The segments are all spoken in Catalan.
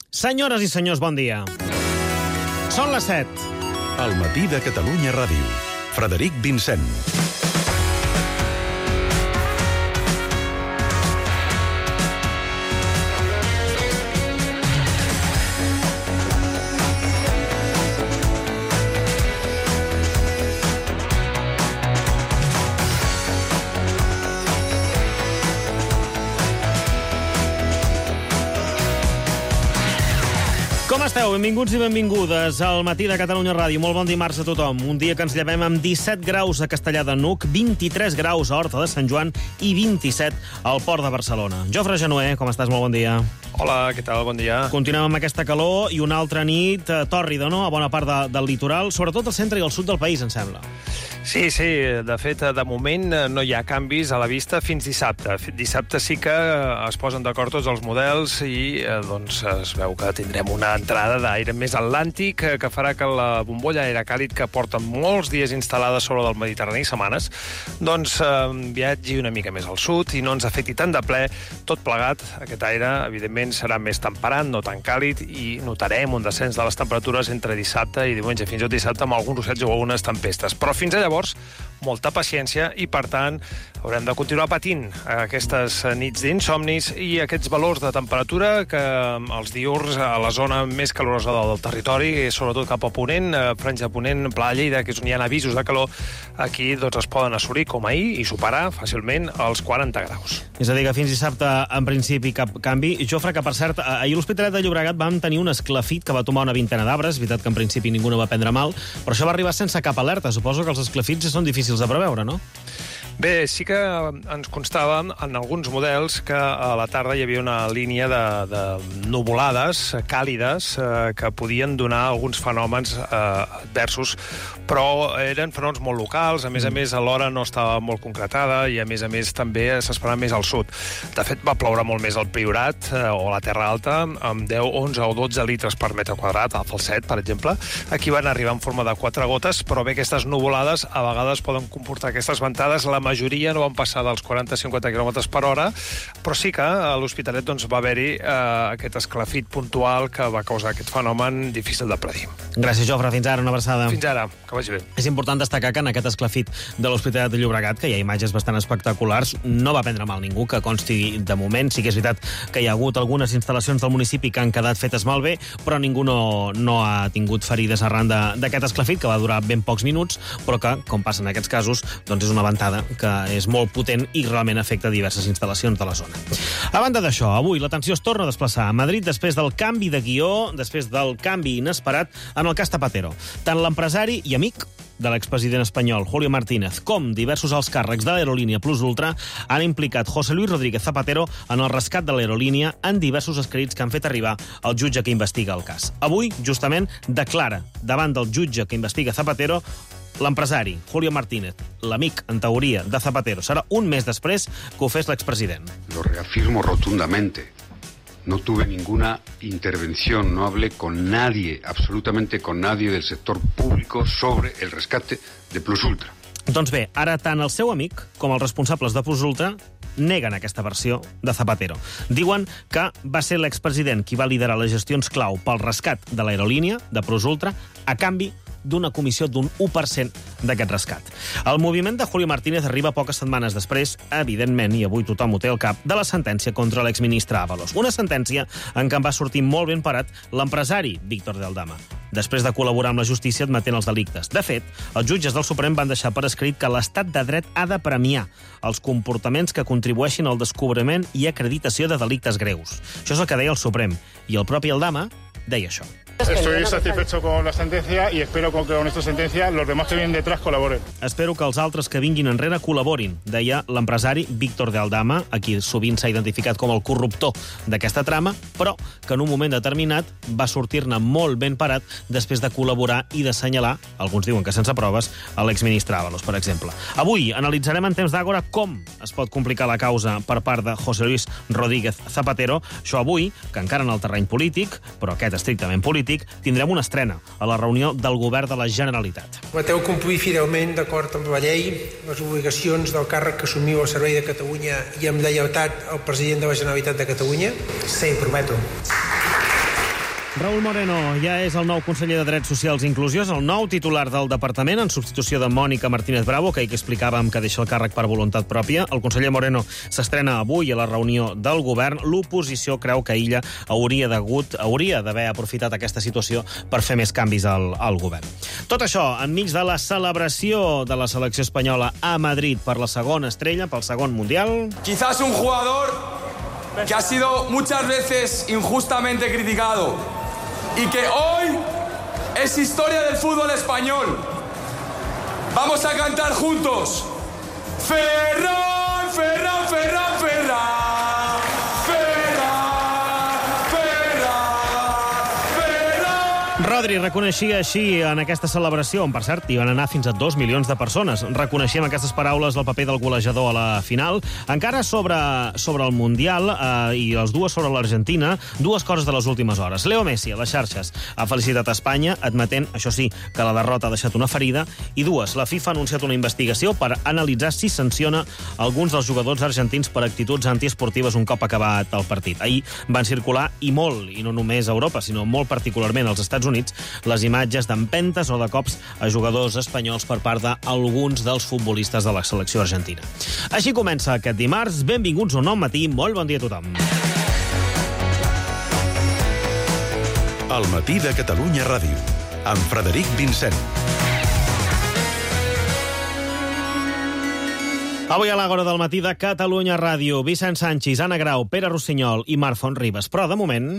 Senyores i senyors, bon dia. Són les 7. Al matí de Catalunya Ràdio. Frederic Vincent. Com esteu? Benvinguts i benvingudes al matí de Catalunya Ràdio. Molt bon dimarts a tothom. Un dia que ens llevem amb 17 graus a Castellar de N'Hug, 23 graus a Horta de Sant Joan i 27 al Port de Barcelona. Jofre Genuer, com estàs? Molt bon dia. Hola, què tal? Bon dia. Continuem amb aquesta calor i una altra nit tòrrida, no?, a bona part del litoral, sobretot al centre i al sud del país, em sembla. Sí. De fet, de moment no hi ha canvis a la vista fins dissabte. Dissabte sí que es posen d'acord tots els models i doncs es veu que tindrem una entrada d'aire més atlàntic que farà que la bombolla d'aire càlid que porta molts dies instal·lada sobre del Mediterrani, setmanes, doncs viatgi una mica més al sud i no ens afecti tant de ple. Tot plegat, aquest aire, evidentment, serà més temperat, no tan càlid, i notarem un descens de les temperatures entre dissabte i diumenge, fins i tot dissabte amb alguns ruixats o algunes tempestes. Però fins a llavors, molta paciència i, per tant, haurem de continuar patint aquestes nits d'insomnis i aquests valors de temperatura que els diürns a la zona més calorosa del territori, sobretot cap a Ponent, franja Ponent, Pla de Lleida, que és on hi ha avisos de calor, aquí doncs, es poden assolir, com ahir, i superar fàcilment els 40 graus. És a dir, que fins dissabte, en principi, cap canvi. Jofre, que per cert, ahir a l'Hospitalet de Llobregat vam tenir un esclafit que va tomar una vintena d'arbres. És veritat que en principi ningú no va prendre mal, però això va arribar sense cap alerta. Suposo que els esclafits són difícils de preveure, no? Bé, sí que ens constava en alguns models que a la tarda hi havia una línia de nuvolades càlides que podien donar alguns fenòmens adversos, però eren fenòmens molt locals, a més l'hora no estava molt concretada i a més també s'esperava més al sud. De fet, va ploure molt més al Priorat o a la Terra Alta, amb 10, 11 o 12 litres per metre quadrat, al Falset, per exemple. Aquí van arribar en forma de 4 gotes, però bé, aquestes nuvolades a vegades poden comportar aquestes ventades. La majoria no van passar dels 40-50 km per hora, però sí que a l'Hospitalet doncs, va haver-hi aquest esclafit puntual que va causar aquest fenomen difícil de predir. Gràcies, Jofre. Fins ara, una abraçada. Fins ara, que vagi bé. És important destacar que en aquest esclafit de l'Hospitalet de Llobregat, que hi ha imatges bastant espectaculars, no va prendre mal ningú, que consti de moment. Sí que és veritat que hi ha hagut algunes instal·lacions del municipi que han quedat fetes malbé, però ningú no ha tingut ferides arran d'aquest esclafit, que va durar ben pocs minuts, però que, com passa en aquests casos, doncs és una ventada que és molt potent i realment afecta diverses instal·lacions de la zona. A banda d'això, avui l'atenció es torna a desplaçar a Madrid després del canvi de guió, després del canvi inesperat en el cas Zapatero. Tant l'empresari i amic de l'expresident espanyol Julio Martínez com diversos alts càrrecs de l'aerolínia Plus Ultra han implicat José Luis Rodríguez Zapatero en el rescat de l'aerolínia en diversos escrits que han fet arribar al jutge que investiga el cas. Avui, justament, declara davant del jutge que investiga Zapatero l'empresari Julio Martínez, l'amic, en teoria, de Zapatero. Serà un mes després que ho fes l'expresident. Lo reafirmo rotundamente. No tuve ninguna intervención, no hablé con nadie, absolutamente con nadie del sector público sobre el rescate de Plus Ultra. Doncs bé, ara tant el seu amic com els responsables de Plus Ultra neguen aquesta versió de Zapatero. Diuen que va ser l'expresident qui va liderar les gestions clau pel rescat de l'aerolínia, de Plus Ultra, a canvi d'una comissió d'un 1% d'aquest rescat. El moviment de Julio Martínez arriba poques setmanes després, evidentment, i avui tothom ho té al cap, de la sentència contra l'exministre Ábalos. Una sentència en què en va sortir molt ben parat l'empresari Víctor de Aldama, després de col·laborar amb la justícia admetent els delictes. De fet, els jutges del Suprem van deixar per escrit que l'estat de dret ha de premiar els comportaments que contribueixin al descobriment i acreditació de delictes greus. Això és el que deia el Suprem, i el propi Aldama deia això. Estoy satisfecho con la sentencia y espero que con esta sentencia los demás que vienen detrás colaboren. Espero que els altres que vinguin enrere col·laborin, deia l'empresari Víctor de Aldama, a qui sovint s'ha identificat com el corruptor d'aquesta trama, però que en un moment determinat va sortir-ne molt ben parat després de col·laborar i d'assenyalar, alguns diuen que sense proves, a l'exministre Ábalos, per exemple. Avui analitzarem en temps d'Àgora com es pot complicar la causa per part de José Luis Rodríguez Zapatero. Això avui, que encara en el terreny polític, però aquest estrictament polític, tindrem una estrena a la reunió del govern de la Generalitat. Prometeu complir fidelment, d'acord amb la llei, les obligacions del càrrec que assumiu al servei de Catalunya i amb lleialtat al president de la Generalitat de Catalunya? Sí, prometo. Raúl Moreno ja és el nou conseller de Drets Socials i Inclusió, és el nou titular del departament, en substitució de Mònica Martínez Bravo, que ahir explicàvem que deixa el càrrec per voluntat pròpia. El conseller Moreno s'estrena avui a la reunió del govern. L'oposició creu que ella hauria d'haver aprofitat aquesta situació per fer més canvis al govern. Tot això enmig de la celebració de la selecció espanyola a Madrid per la segona estrella, pel segon Mundial. Quizás un jugador que ha sido muchas veces injustamente criticado y que hoy es historia del fútbol español. Vamos a cantar juntos. Ferran, Ferran, Ferran, Ferran. Rodri reconeixia així en aquesta celebració, on per cert hi van anar fins a 2 milions de persones. Reconeixia amb aquestes paraules el paper del golejador a la final. Encara sobre el Mundial i les dues sobre l'Argentina, dues coses de les últimes hores. Leo Messi, a les xarxes, ha felicitat Espanya, admetent, això sí, que la derrota ha deixat una ferida. I dues, la FIFA ha anunciat una investigació per analitzar si sanciona alguns dels jugadors argentins per actituds antiesportives un cop acabat el partit. Ahir van circular, i molt, i no només a Europa, sinó molt particularment als Estats Units, les imatges d'empentes o de cops a jugadors espanyols per part d'alguns dels futbolistes de la selecció argentina. Així comença aquest dimarts. Benvinguts a un nou matí. Molt bon dia a tothom. El matí de Catalunya Ràdio, amb Frederic Vincent. Avui a l'Àgora del matí de Catalunya Ràdio, Vicent Sanchis, Anna Grau, Pere Rossinyol i Marc Fontribes. Però, de moment...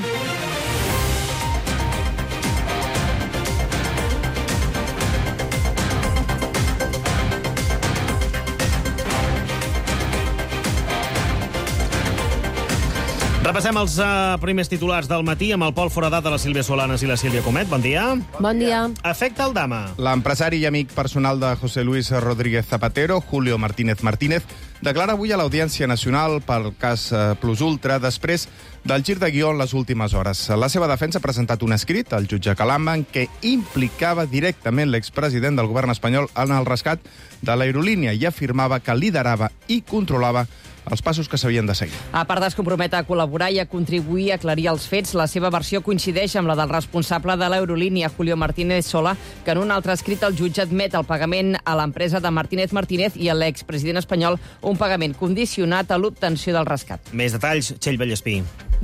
Repassem els primers titulars del matí amb el Pol Foradat de la Sílvia Solanas i la Sílvia Comet. Bon dia. Bon dia. Afecta el Dama. L'empresari i amic personal de José Luis Rodríguez Zapatero, Julio Martínez Martínez, declara avui a l'Audiència Nacional pel cas Plus Ultra després del gir de guió en les últimes hores. La seva defensa ha presentat un escrit al jutge Calama en què implicava directament l'expresident del govern espanyol en el rescat de l'aerolínia i afirmava que liderava i controlava els passos que s'havien de seguir. A part es compromet a col·laborar i a contribuir a aclarir els fets, la seva versió coincideix amb la del responsable de l'aerolínia, Julio Martínez Sola, que en un altre escrit el jutge admet el pagament a l'empresa de Martínez Martínez i a l'expresident espanyol un pagament condicionat a l'obtenció del rescat. Més detalls, Txell Vallespí.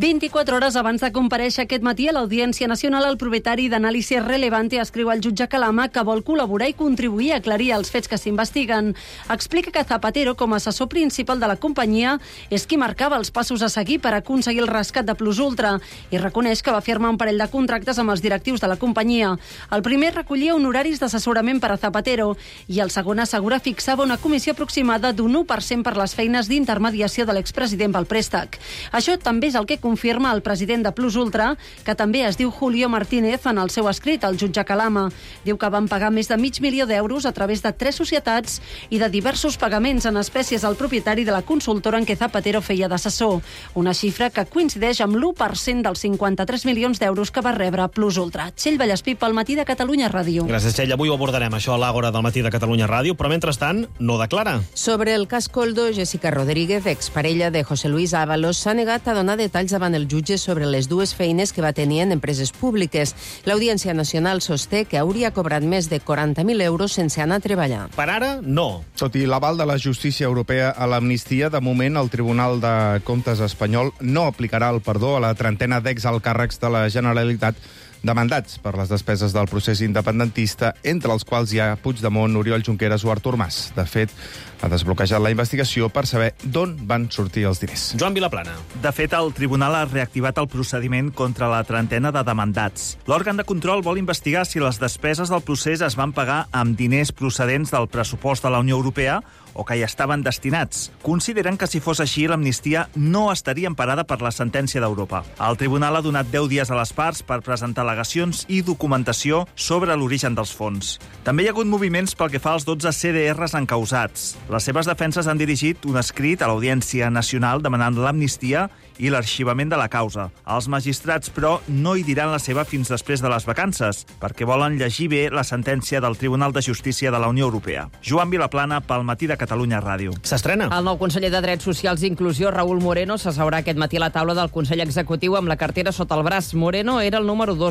24 hores abans de comparèixer aquest matí a l'Audiència Nacional, el propietari d'Anàlisi Relevante escriu al jutge Calama que vol col·laborar i contribuir a aclarir els fets que s'investiguen. Explica que Zapatero, com a assessor principal de la companyia, és qui marcava els passos a seguir per aconseguir el rescat de Plus Ultra i reconeix que va firmar un parell de contractes amb els directius de la companyia. El primer recollia honoraris d'assessorament per a Zapatero i el segon assegura fixava una comissió aproximada d'un 1% per les feines d'intermediació de l'expresident pel préstec. Això també és el que confirma el president de Plus Ultra, que també es diu Julio Martínez en el seu escrit al jutge Calama. Diu que van pagar més de $500.000 a través de 3 societats i de diversos pagaments en espècies al propietari de la consultora en què Zapatero feia d'assessor. Una xifra que coincideix amb l'1% dels 53 milions d'euros que va rebre Plus Ultra. Txell Vallespí, pel matí de Catalunya Ràdio. Gràcies, Txell. Avui ho abordarem, això, a l'Àgora del matí de Catalunya Ràdio, però mentrestant no declara. Sobre el cas Koldo, Jessica Rodríguez, exparella de José Luis Ábalos, s'ha negat a donar detalls davant el jutge sobre les dues feines que va tenir en empreses públiques. L'Audiència Nacional sosté que hauria cobrat més de 40.000 euros sense anar a treballar. Per ara, no. Tot i l'aval de la justícia europea a l'amnistia, de moment el Tribunal de Comptes espanyol no aplicarà el perdó a la trentena d'exalcàrrecs de la Generalitat demandats per les despeses del procés independentista, entre els quals hi ha Puigdemont, Oriol Junqueras o Artur Mas. De fet, ha desbloquejat la investigació per saber d'on van sortir els diners. Joan Vilaplana. De fet, el tribunal ha reactivat el procediment contra la trentena de demandats. L'òrgan de control vol investigar si les despeses del procés es van pagar amb diners procedents del pressupost de la Unió Europea o que hi estaven destinats. Consideren que si fos així, l'amnistia no estaria emparada per la sentència d'Europa. El tribunal ha donat 10 dies a les parts per presentar al·legacions i documentació sobre l'origen dels fons. També hi ha hagut moviments pel que fa als 12 CDRs encausats. Les seves defenses han dirigit un escrit a l'Audiència Nacional demanant l'amnistia i l'arxivament de la causa. Els magistrats, però, no hi diran la seva fins després de les vacances, perquè volen llegir bé la sentència del Tribunal de Justícia de la Unió Europea. Joan Vilaplana, pel matí de Catalunya Ràdio. S'estrena. El nou conseller de Drets Socials i Inclusió, Raúl Moreno, s'asseurà aquest matí a la taula del Consell Executiu amb la cartera sota el braç. Moreno era el número 2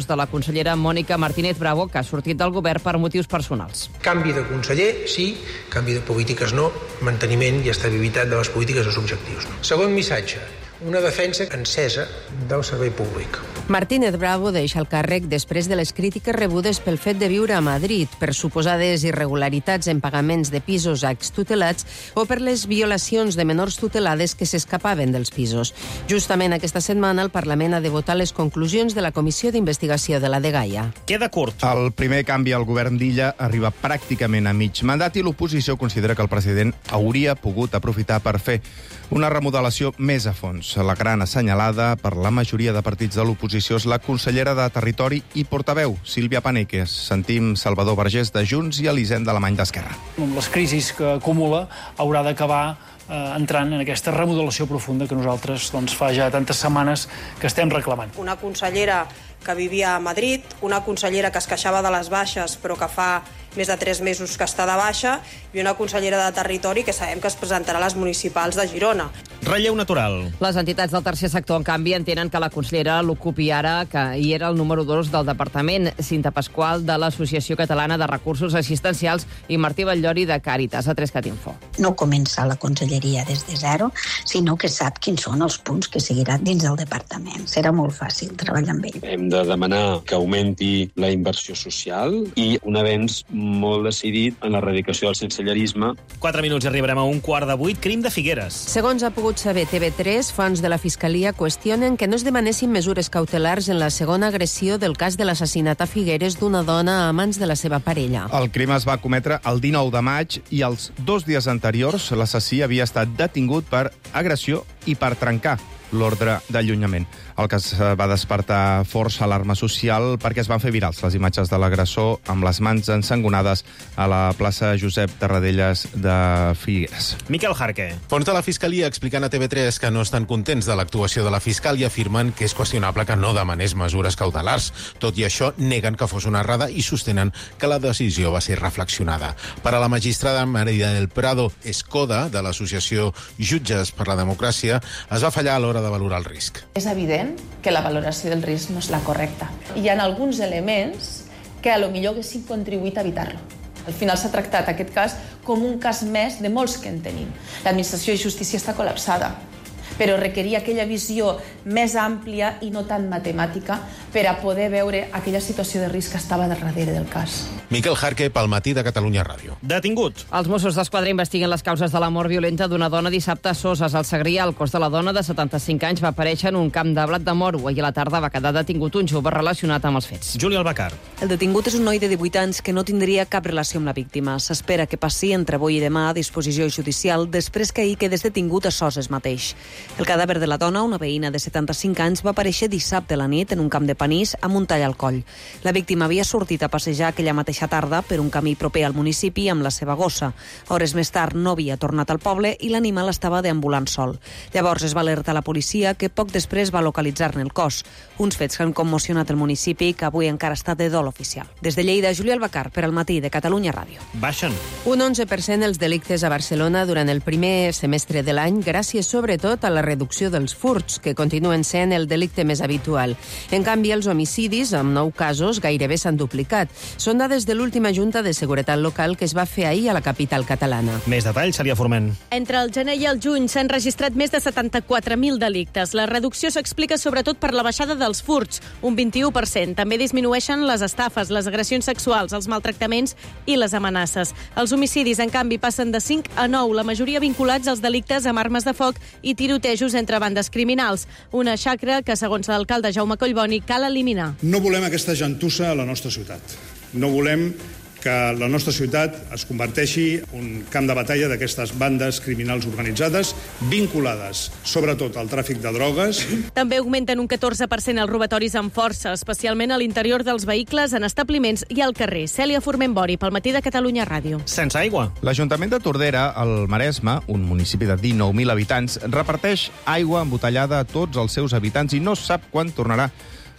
post de la consellera Mònica Martínez Bravo, que ha sortit del govern per motius personals. Canvi de conseller, sí. Canvi de polítiques, no. Manteniment i estabilitat de les polítiques dels objectius. Segon missatge, una defensa encesa del servei públic. Martínez Bravo deixa el càrrec després de les crítiques rebudes pel fet de viure a Madrid, per suposades irregularitats en pagaments de pisos a extutelats o per les violacions de menors tutelades que s'escapaven dels pisos. Justament aquesta setmana el Parlament ha de votar les conclusions de la Comissió d'Investigació de la Dgaia. Queda curt. El primer canvi al govern d'Illa arriba pràcticament a mig mandat i l'oposició considera que el president hauria pogut aprofitar per fer una remodelació més a fons. La gran assenyalada per la majoria de partits de l'oposició és la consellera de Territori i portaveu, Sílvia Paneques. Sentim Salvador Vergés de Junts i Elisenda Alemany d'Esquerra. Amb les crisis que acumula haurà d'acabar entrant en aquesta remodelació profunda que nosaltres fa ja tantes setmanes que estem reclamant. Una consellera que vivia a Madrid, una consellera que es queixava de les baixes però que fa més de 3 mesos que està de baixa, i una consellera de Territori que sabem que es presentarà a les municipals de Girona. Relleu natural. Les entitats del tercer sector, en canvi, entenen que la consellera l'ocupi ara, que hi era el número 2 del departament, Cinta Pasqual, de l'Associació Catalana de Recursos Assistencials, i Martí Batllori, de Càritas, a 3cat Info. No comença la conselleria des de zero, sinó que sap quins són els punts que seguiran dins del departament. Serà molt fàcil treballar amb ell. Hem de demanar que augmenti la inversió social i un avenç molt decidit en l'erradicació del sensellarisme. 4 minuts i arribarem a 7:45. Crim de Figueres. Segons ha pogut saber TV3, fonts de la Fiscalia qüestionen que no es demanessin mesures cautelars en la segona agressió del cas de l'assassinat a Figueres d'una dona a mans de la seva parella. El crim es va cometre el 19 de maig i els 2 dies anteriors l'assassí havia estat detingut per agressió i per trencar l'ordre d'allunyament. El cas va despertar força alarma social perquè es van fer virals les imatges de l'agressor amb les mans ensangonades a la plaça Josep Tarradellas de Figueres. Miquel Jarque. Fons de la Fiscalia explicant a TV3 que no estan contents de l'actuació de la fiscal i afirmen que és qüestionable que no demanés mesures cautelars. Tot i això, neguen que fos una errada i sostenen que la decisió va ser reflexionada. Per a la magistrada María del Prado Escoda, de l'associació Jutges per la Democràcia, es va fallar a l'hora de valorar el risc. És evident que la valoració del risc no és la correcta. Hi ha alguns elements que a lo millor haguessin contribuït a evitar-lo. Al final s'ha tractat aquest cas com un cas més de molts que en tenim. L'administració de justícia està col·lapsada, però requeria aquella visió més àmplia i no tan matemàtica per a poder veure aquella situació de risc que estava darrere del cas. Miquel Jarque, pel Matí de Catalunya Ràdio. Detingut. Els Mossos d'Esquadra investiguen les causes de la mort violenta d'una dona dissabte a Soses, al Segrià. El cos de la dona, de 75 anys, va aparèixer en un camp de blat de moro. Ahir a la tarda va quedar detingut un jove relacionat amb els fets. Júlia Albacar. El detingut és un noi de 18 anys que no tindria cap relació amb la víctima. S'espera que passi entre avui i demà a disposició judicial després que ahir quedés detingut a Soses mateix. El cadàver de la dona, una veïna de 75 anys, va aparèixer dissabte a la nit en un camp de panís amb un tall al coll. La víctima havia sortit a passejar aquella mateixa tarda per un camí proper al municipi amb la seva gossa. Hores més tard no havia tornat al poble i l'animal estava deambulant sol. Llavors es va alertar la policia, que poc després va localitzar-ne el cos. Uns fets que han commocionat el municipi, que avui encara està de dol oficial. Des de Lleida, Júlia Albacar, per al Matí de Catalunya Ràdio. Baixen. Un 11% els delictes a Barcelona durant el primer semestre de l'any, gràcies sobretot a la reducció dels furts, que continuen sent el delicte més habitual. En canvi, els homicidis, amb 9 casos, gairebé s'han duplicat. Són dades de l'última Junta de Seguretat Local que es va fer ahir a la capital catalana. Més detalls, Sàlia Forment. Entre el gener i el juny s'han registrat més de 74.000 delictes. La reducció s'explica sobretot per la baixada dels furts, un 21%. També disminueixen les estafes, les agressions sexuals, els maltractaments i les amenaces. Els homicidis, en canvi, passen de 5 a 9, la majoria vinculats als delictes amb armes de foc i tirotejos entre bandes criminals. Una xacra que, segons l'alcalde Jaume Collboni, cal eliminar. No volem aquesta gentussa a la nostra ciutat. No volem que la nostra ciutat es converteixi en un camp de batalla d'aquestes bandes criminals organitzades vinculades, sobretot, al tràfic de drogues. També augmenten un 14% els robatoris amb força, especialment a l'interior dels vehicles, en establiments i al carrer. Cèlia Forment-Bori, pel Matí de Catalunya Ràdio. Sense aigua. L'Ajuntament de Tordera, al Maresme, un municipi de 19.000 habitants, reparteix aigua embotellada a tots els seus habitants i no sap quan tornarà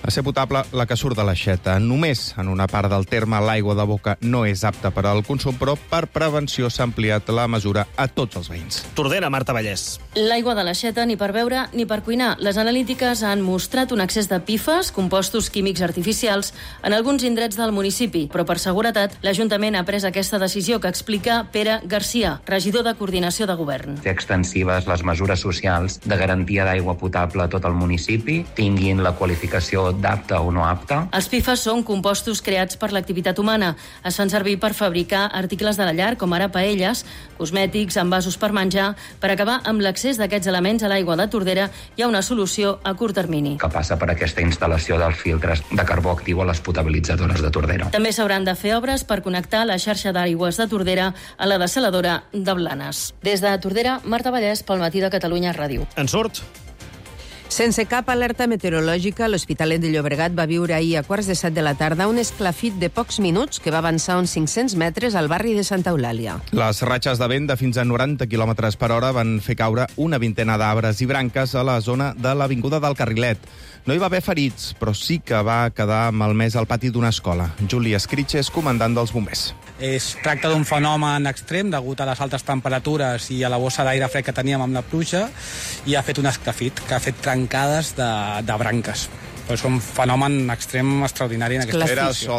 A ser potable, la que surt de l'aixeta. Només en una part del terme l'aigua de boca no és apta per al consum, però per prevenció s'ha ampliat la mesura a tots els veïns. Tordera, Marta Vallès. L'aigua de l'aixeta ni per beure ni per cuinar. Les analítiques han mostrat un excés de PFAS, compostos químics artificials, en alguns indrets del municipi, però per seguretat l'Ajuntament ha pres aquesta decisió que explica Pere Garcia, regidor de Coordinació de Govern. Fer extensives les mesures socials de garantia d'aigua potable a tot el municipi, tinguin la qualificació d'apta o no apta. Els PFAS són compostos creats per l'activitat humana. Es fan servir per fabricar articles de la llar, com ara paelles, cosmètics, envasos per menjar. Per acabar amb l'accés d'aquests elements a l'aigua de Tordera, hi ha una solució a curt termini. Que passa per aquesta instal·lació dels filtres de carbó actiu a les potabilitzadores de Tordera. També s'hauran de fer obres per connectar la xarxa d'aigües de Tordera a la dessaladora de Blanes. Des de Tordera, Marta Vallès, pel Matí de Catalunya Ràdio. En surt. Sense cap alerta meteorològica, l'Hospitalet de Llobregat va viure ahir a 6:45 de la tarda un esclafit de pocs minuts que va avançar uns 500 metres al barri de Santa Eulàlia. Les ratxes de vent de fins a 90 km per hora van fer caure una vintena d'arbres i branques a la zona de l'Avinguda del Carrilet. No hi va haver ferits, però sí que va quedar malmès al pati d'una escola. Juli Escritxes, comandant dels bombers. Es tracta d'un fenomen extrem degut a les altes temperatures i a la bossa d'aire fred que teníem amb la pluja i ha fet un esclafit que ha fet trencades de branques. Però és un fenomen extrem extraordinari en aquesta situació.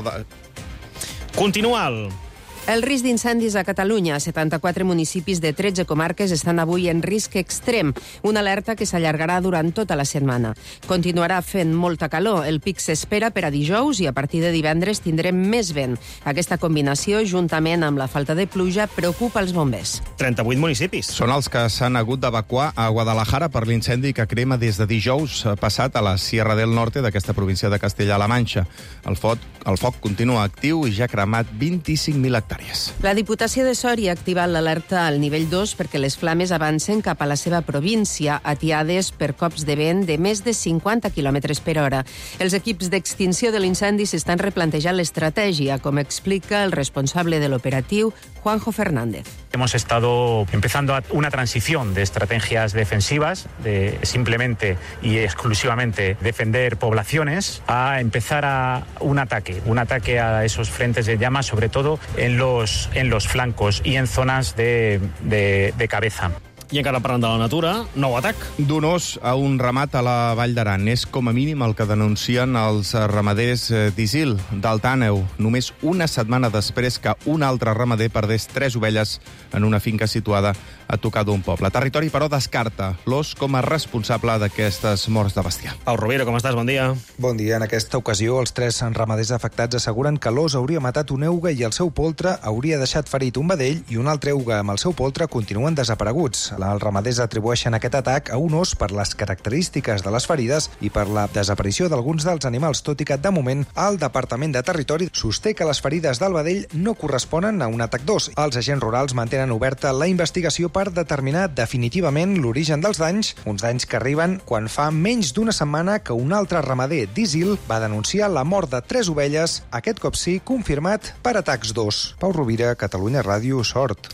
Continual. El risc d'incendis a Catalunya. 74 municipis de 13 comarques estan avui en risc extrem, una alerta que s'allargarà durant tota la setmana. Continuarà fent molta calor. El pic s'espera per a dijous i a partir de divendres tindrem més vent. Aquesta combinació, juntament amb la falta de pluja, preocupa els bombers. 38 municipis. Són els que s'han hagut d'evacuar a Guadalajara per l'incendi que crema des de dijous passat a la Sierra del Norte d'aquesta província de Castella-La Manxa. El foc continua actiu i ja ha cremat 25.000 hectàrees. La Diputació de Sòria ha activat l'alerta al nivell 2 perquè les flames avancen cap a la seva província, atiades per cops de vent de més de 50 km per hora. Els equips d'extinció de l'incendi s'estan replantejant l'estratègia, com explica el responsable de l'operatiu, Juanjo Fernández. Hemos estado empezando una transición de estrategias defensivas, de simplemente y exclusivamente defender poblaciones, a empezar a un ataque a esos frentes de llamas, sobre todo en los flancos y en zonas de cabeza. I encara parlant de la natura, nou atac. D'un os a un ramat a la Vall d'Aran. És com a mínim el que denuncien els ramaders d'Isil, d'Alt Àneu, només una setmana després que un altre ramader perdés 3 ovelles en una finca situada a tocar d'un poble. Territori, però, descarta l'os com a responsable d'aquestes morts de bestiar. Pau Rovira, com estàs? Bon dia. Bon dia. En aquesta ocasió, els 3 ramaders afectats asseguren que l'os hauria matat un euga i el seu poltre hauria deixat ferit un vedell i un altre euga amb el seu poltre continuen desapareguts. Els ramaders atribueixen aquest atac a un os per les característiques de les ferides i per la desaparició d'alguns dels animals, tot i que, de moment, el Departament de Territori sosté que les ferides del vedell no corresponen a un atac d'os. Els agents rurals mantenen oberta la investigació per determinar definitivament l'origen dels danys, uns danys que arriben quan fa menys d'una setmana que un altre ramader d'Isil va denunciar la mort de 3 ovelles, aquest cop sí confirmat per atacs d'os. Pau Rovira, Catalunya Ràdio, Sort.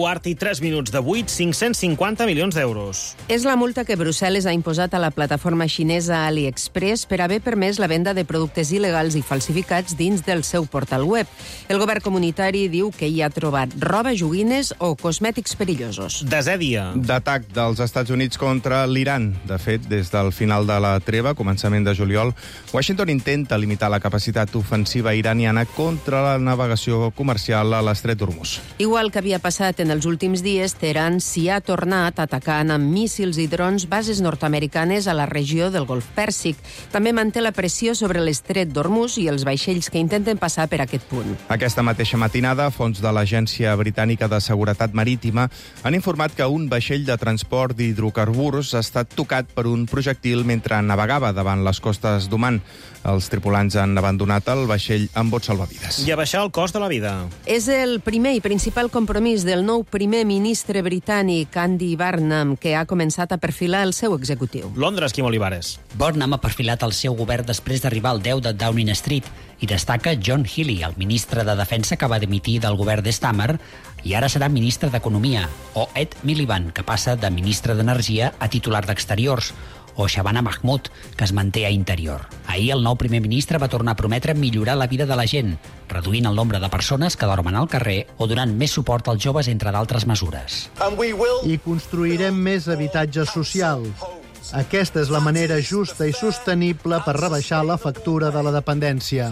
1:03 de 8, 550 milions d'euros. És la multa que Brussel·les ha imposat a la plataforma xinesa AliExpress per haver permès la venda de productes il·legals i falsificats dins del seu portal web. El govern comunitari diu que hi ha trobat roba, joguines o cosmètics perillosos. Desè dia d'atac dels Estats Units contra l'Iran. De fet, des del final de la treva, començament de juliol, Washington intenta limitar la capacitat ofensiva iraniana contra la navegació comercial a l'estret d'Hormuz. Igual que havia passat en els últims dies, Teheran s'hi ha tornat atacant amb míssils i drons bases nord-americanes a la regió del Golf Pèrsic. També manté la pressió sobre l'estret d'Hormuz i els vaixells que intenten passar per aquest punt. Aquesta mateixa matinada, fonts de l'Agència Britànica de Seguretat Marítima han informat que un vaixell de transport d'hidrocarburs ha estat tocat per un projectil mentre navegava davant les costes d'Oman. Els tripulants han abandonat el vaixell amb bots salvavides. I abaixar el cost de la vida. És el primer i principal compromís del nou primer ministre britànic, Andy Burnham, que ha començat a perfilar el seu executiu. Londres, Quim Olivares. Burnham ha perfilat el seu govern després d'arribar al 10 de Downing Street i destaca John Healey, el ministre de Defensa que va dimitir del govern de Starmer i ara serà ministre d'Economia, o Ed Miliband, que passa de ministre d'Energia a titular d'Exteriors. o Shabana Mahmoud, que es manté a Interior. Ahir el nou primer ministre va tornar a prometre millorar la vida de la gent, reduint el nombre de persones que dormen al carrer o donant més suport als joves, entre d'altres mesures. I construirem més habitatge social. Aquesta és la manera justa i sostenible per rebaixar la factura de la dependència.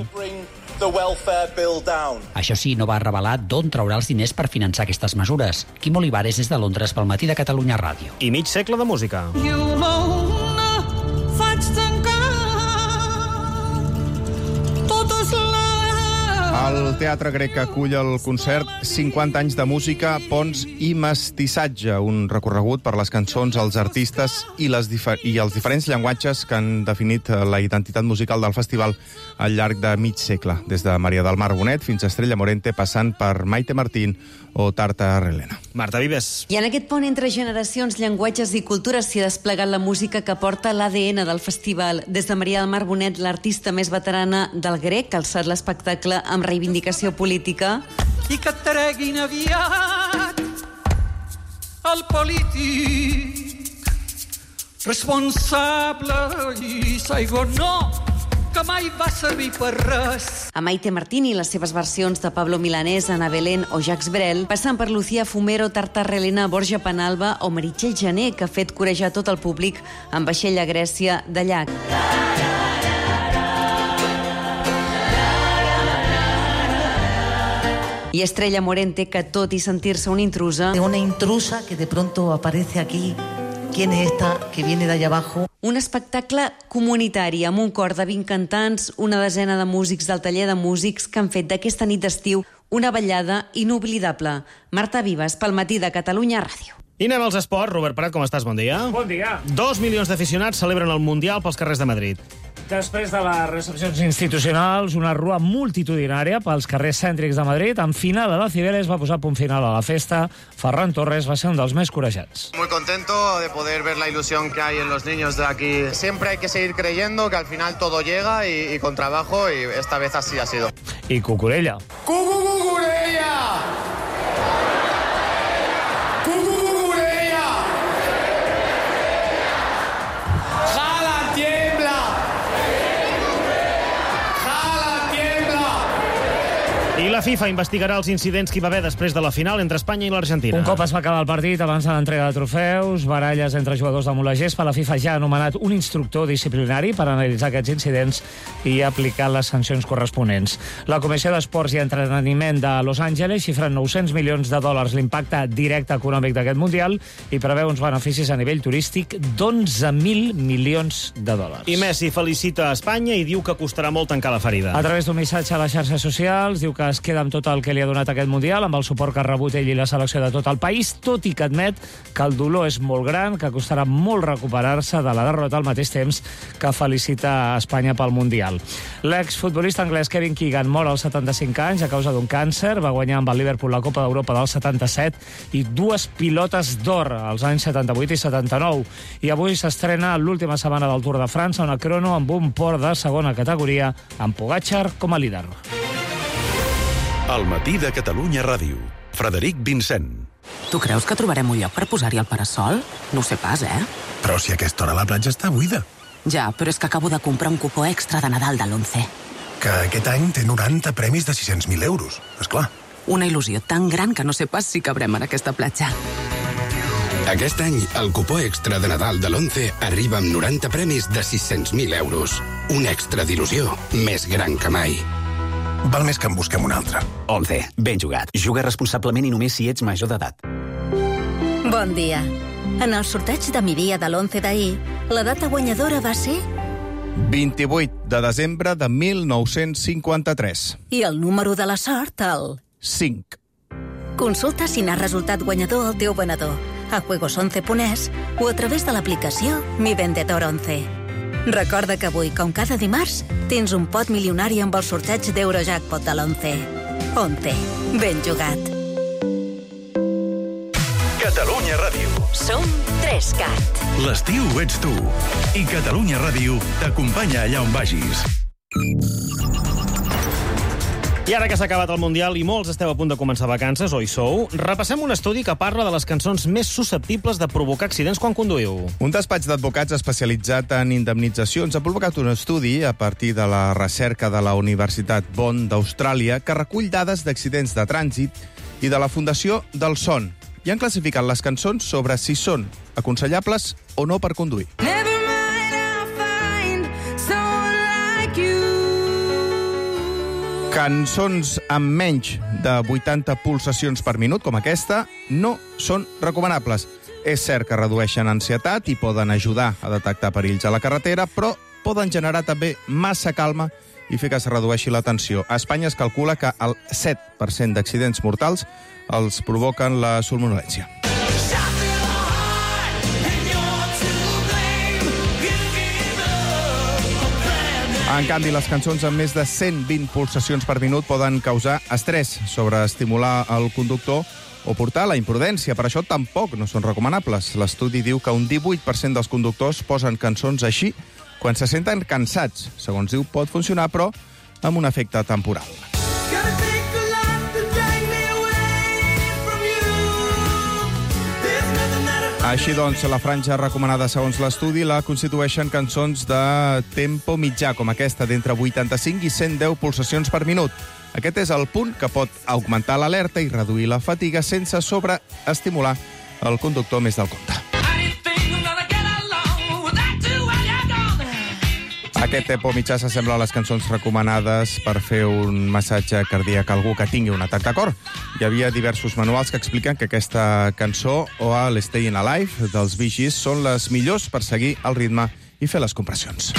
Això sí, no va revelar d'on traurà els diners per finançar aquestes mesures. Quim Olivares és de Londres pel Matí de Catalunya Ràdio. I mig segle de música. El Teatre Grec acull el concert 50 anys de música, ponts i mestissatge, un recorregut per les cançons, els artistes i els diferents llenguatges que han definit la identitat musical del festival al llarg de mig segle, des de Maria del Mar Bonet fins a Estrella Morente, passant per Maite Martín o Tarta Relena. Marta Vives. I en aquest pont entre generacions, llenguatges i cultures s'hi ha desplegat la música que porta l'ADN del festival. Des de Maria del Mar Bonet, l'artista més veterana del Grec, ha alçat l'espectacle amb reivindicació política. I que et treguin aviat el polític responsable i Saigon no, que mai va servir per res. A Maite Martín i les seves versions de Pablo Milanés, Ana Belén o Jacques Brel, passant per Lucía Fumero, Tarta Relena, Borja Penalba o Meritxell Jané, que ha fet corejar tot el públic amb vaixell a Grècia de llac. Y Estrella Morente, que tot i sentir-se una intrusa... Una intrusa que de pronto aparece aquí. ¿Quién es esta que viene de allá abajo? Un espectacle comunitari amb un cor de 20 cantants, una desena de músics del taller de músics que han fet d'aquesta nit d'estiu una ballada inoblidable. Marta Vives, pel Matí de Catalunya Ràdio. I anem als esports. Robert Prat, com estàs? Bon dia. Bon dia. 2 milions d'aficionats celebren el Mundial pels carrers de Madrid. Després de les recepcions institucionals, una rua multitudinària pels carrers cèntrics de Madrid. En final, a la Cibeles va posar punt final a la festa. Ferran Torres va ser un dels més corejats. Muy contento de poder ver la ilusión que hay en los niños de aquí. Siempre hay que seguir creyendo que al final todo llega y con trabajo, y esta vez así ha sido. I Cucurella. ¡Cucurella! I la FIFA investigarà els incidents que hi va haver després de la final entre Espanya i l'Argentina. Un cop es va acabar el partit, abans de l'entrega de trofeus, baralles entre jugadors damunt la gespa, la FIFA ja ha anomenat un instructor disciplinari per analitzar aquests incidents i aplicar les sancions corresponents. La Comissió d'Esports i Entreteniment de Los Angeles xifra en $900 milions l'impacte directe econòmic d'aquest Mundial i preveu uns beneficis a nivell turístic d'11.000 milions de dòlars. I Messi felicita a Espanya i diu que costarà molt tancar la ferida. A través d'un missatge a les xarxes socials, diu que es queda amb tot el que li ha donat aquest Mundial, amb el suport que ha rebut ell i la selecció de tot el país, tot i que admet que el dolor és molt gran, que costarà molt recuperar-se de la derrota al mateix temps que felicita a Espanya pel Mundial. L'exfutbolista anglès Kevin Keegan mor als 75 anys a causa d'un càncer. Va guanyar amb el Liverpool la Copa d'Europa del 77 i 2 pilotes d'or als anys 78 i 79. I avui s'estrena l'última setmana del Tour de França, una crono amb un port de segona categoria, amb Pogačar com a líder. El Matí de Catalunya Ràdio. Frederic Vincent. Tu creus que trobarem un lloc per posar-hi el parasol? No ho sé pas, Però si a aquesta hora la platja està buida. Ja, però és que acabo de comprar un cupó extra de Nadal de l'11. Que aquest any té 90 premis de 600.000 euros, esclar. Una il·lusió tan gran que no sé pas si cabrem en aquesta platja. Aquest any, el cupó extra de Nadal de l'11 arriba amb 90 premis de 600.000 euros. Un extra d'il·lusió més gran que mai. Val més que en busquem un altre. 11. Ben jugat. Juga responsablement i només si ets major d'edat. Bon dia. En el sorteig de migdia de l'11 d'ahir, la data guanyadora va ser... 28 de desembre de 1953. I el número de la sort, el... 5. Consulta si n'ha resultat guanyador el teu venedor a juegos11.es o a través de l'aplicació Mi Vendedor 11. Recorda que avui, com cada dimarts, tens un pot milionari amb el sorteig d'Eurojackpot de l'11. 11. Ben jugat. Catalunya Ràdio. Som 3CAT. L'estiu ets tu. I Catalunya Ràdio t'acompanya allà on vagis. I ara que s'ha acabat el Mundial i molts esteu a punt de començar vacances, o hi sou, repassem un estudi que parla de les cançons més susceptibles de provocar accidents quan conduïu. Un despatx d'advocats especialitzat en indemnitzacions ha publicat un estudi a partir de la recerca de la Universitat Bond d'Austràlia que recull dades d'accidents de trànsit i de la Fundació del Son. I han classificat les cançons sobre si són aconsellables o no per conduir. Cançons amb menys de 80 pulsacions per minut, com aquesta, no són recomanables. És cert que redueixen ansietat i poden ajudar a detectar perills a la carretera, però poden generar també massa calma i fer que es redueixi la tensió. A Espanya es calcula que el 7% d'accidents mortals els provoquen la somnolència. En canvi, les cançons amb més de 120 pulsacions per minut poden causar estrès, sobreestimular el conductor o portar a la imprudència. Per això tampoc no són recomanables. L'estudi diu que un 18% dels conductors posen cançons així quan se senten cansats. Segons diu, pot funcionar, però amb un efecte temporal. Així doncs, la franja recomanada segons l'estudi la constitueixen cançons de tempo mitjà, com aquesta, d'entre 85 i 110 pulsacions per minut. Aquest és el punt que pot augmentar l'alerta i reduir la fatiga sense sobreestimular el conductor més del compte. Aquest tempo mitjà s'assembla a les cançons recomanades per fer un massatge cardíac a algú que tingui un atac de cor. Hi havia diversos manuals que expliquen que aquesta cançó o l'Stayin' Alive dels Bee Gees són les millors per seguir el ritme i fer les compressions.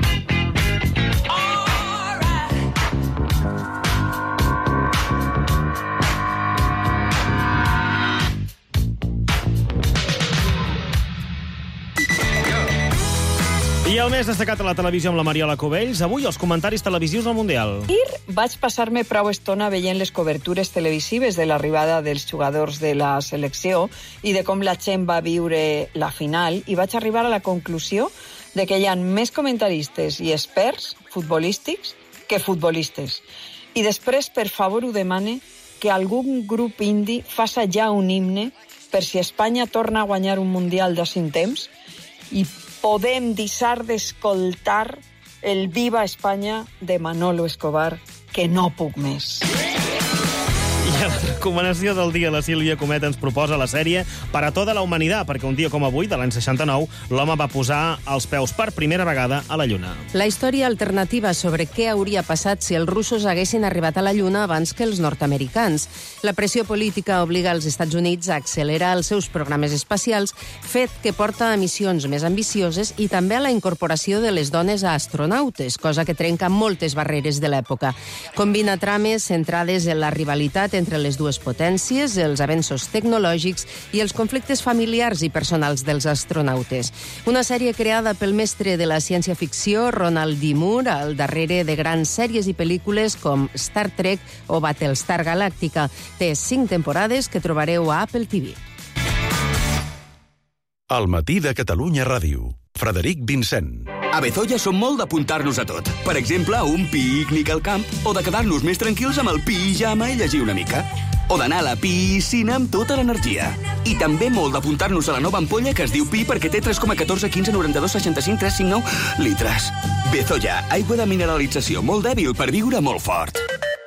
I el més destacat a la televisió amb la Mariola Cubells, avui els comentaris televisius del Mundial. Vaig passar-me prou estona veient les cobertures televisives de l'arribada dels jugadors de la selecció i de com la gent va viure la final, i vaig arribar a la conclusió de que hi ha més comentaristes i experts futbolístics que futbolistes. I després, per favor, ho demane que algun grup indi faça ja un himne per si Espanya torna a guanyar un Mundial de 5 temps i podem deixar d'escoltar el Viva Espanya de Manolo Escobar, que no puc més. I a la recomanació del dia, la Sílvia Comet ens proposa la sèrie Para toda la humanitat, perquè un dia com avui, de l'any 69, l'home va posar els peus per primera vegada a la Lluna. La història alternativa sobre què hauria passat si els russos haguessin arribat a la Lluna abans que els nord-americans. La pressió política obliga els Estats Units a accelerar els seus programes espacials, fet que porta a missions més ambicioses i també a la incorporació de les dones a astronautes, cosa que trenca moltes barreres de l'època. Combina trames centrades en la rivalitat entre les dues potències, els avenços tecnològics i els conflictes familiars i personals dels astronautes. Una sèrie creada pel mestre de la ciència-ficció, Ronald D. Moore, al darrere de grans sèries i pel·lícules com Star Trek o Battlestar Galàctica. Té 5 temporades que trobareu a Apple TV. Al matí de Catalunya Ràdio. Frederic Vincent. A Bezoya som molt d'apuntar-nos a tot. Per exemple, a un pícnic al camp o de quedar-nos més tranquils amb el pijama i llegir una mica. O d'anar a la piscina amb tota l'energia. I també molt d'apuntar-nos a la nova ampolla que es diu Pi perquè té 3,14, 15, 92, 65, 359 litres. Bezoya, aigua de mineralització molt dèbil per viure molt fort.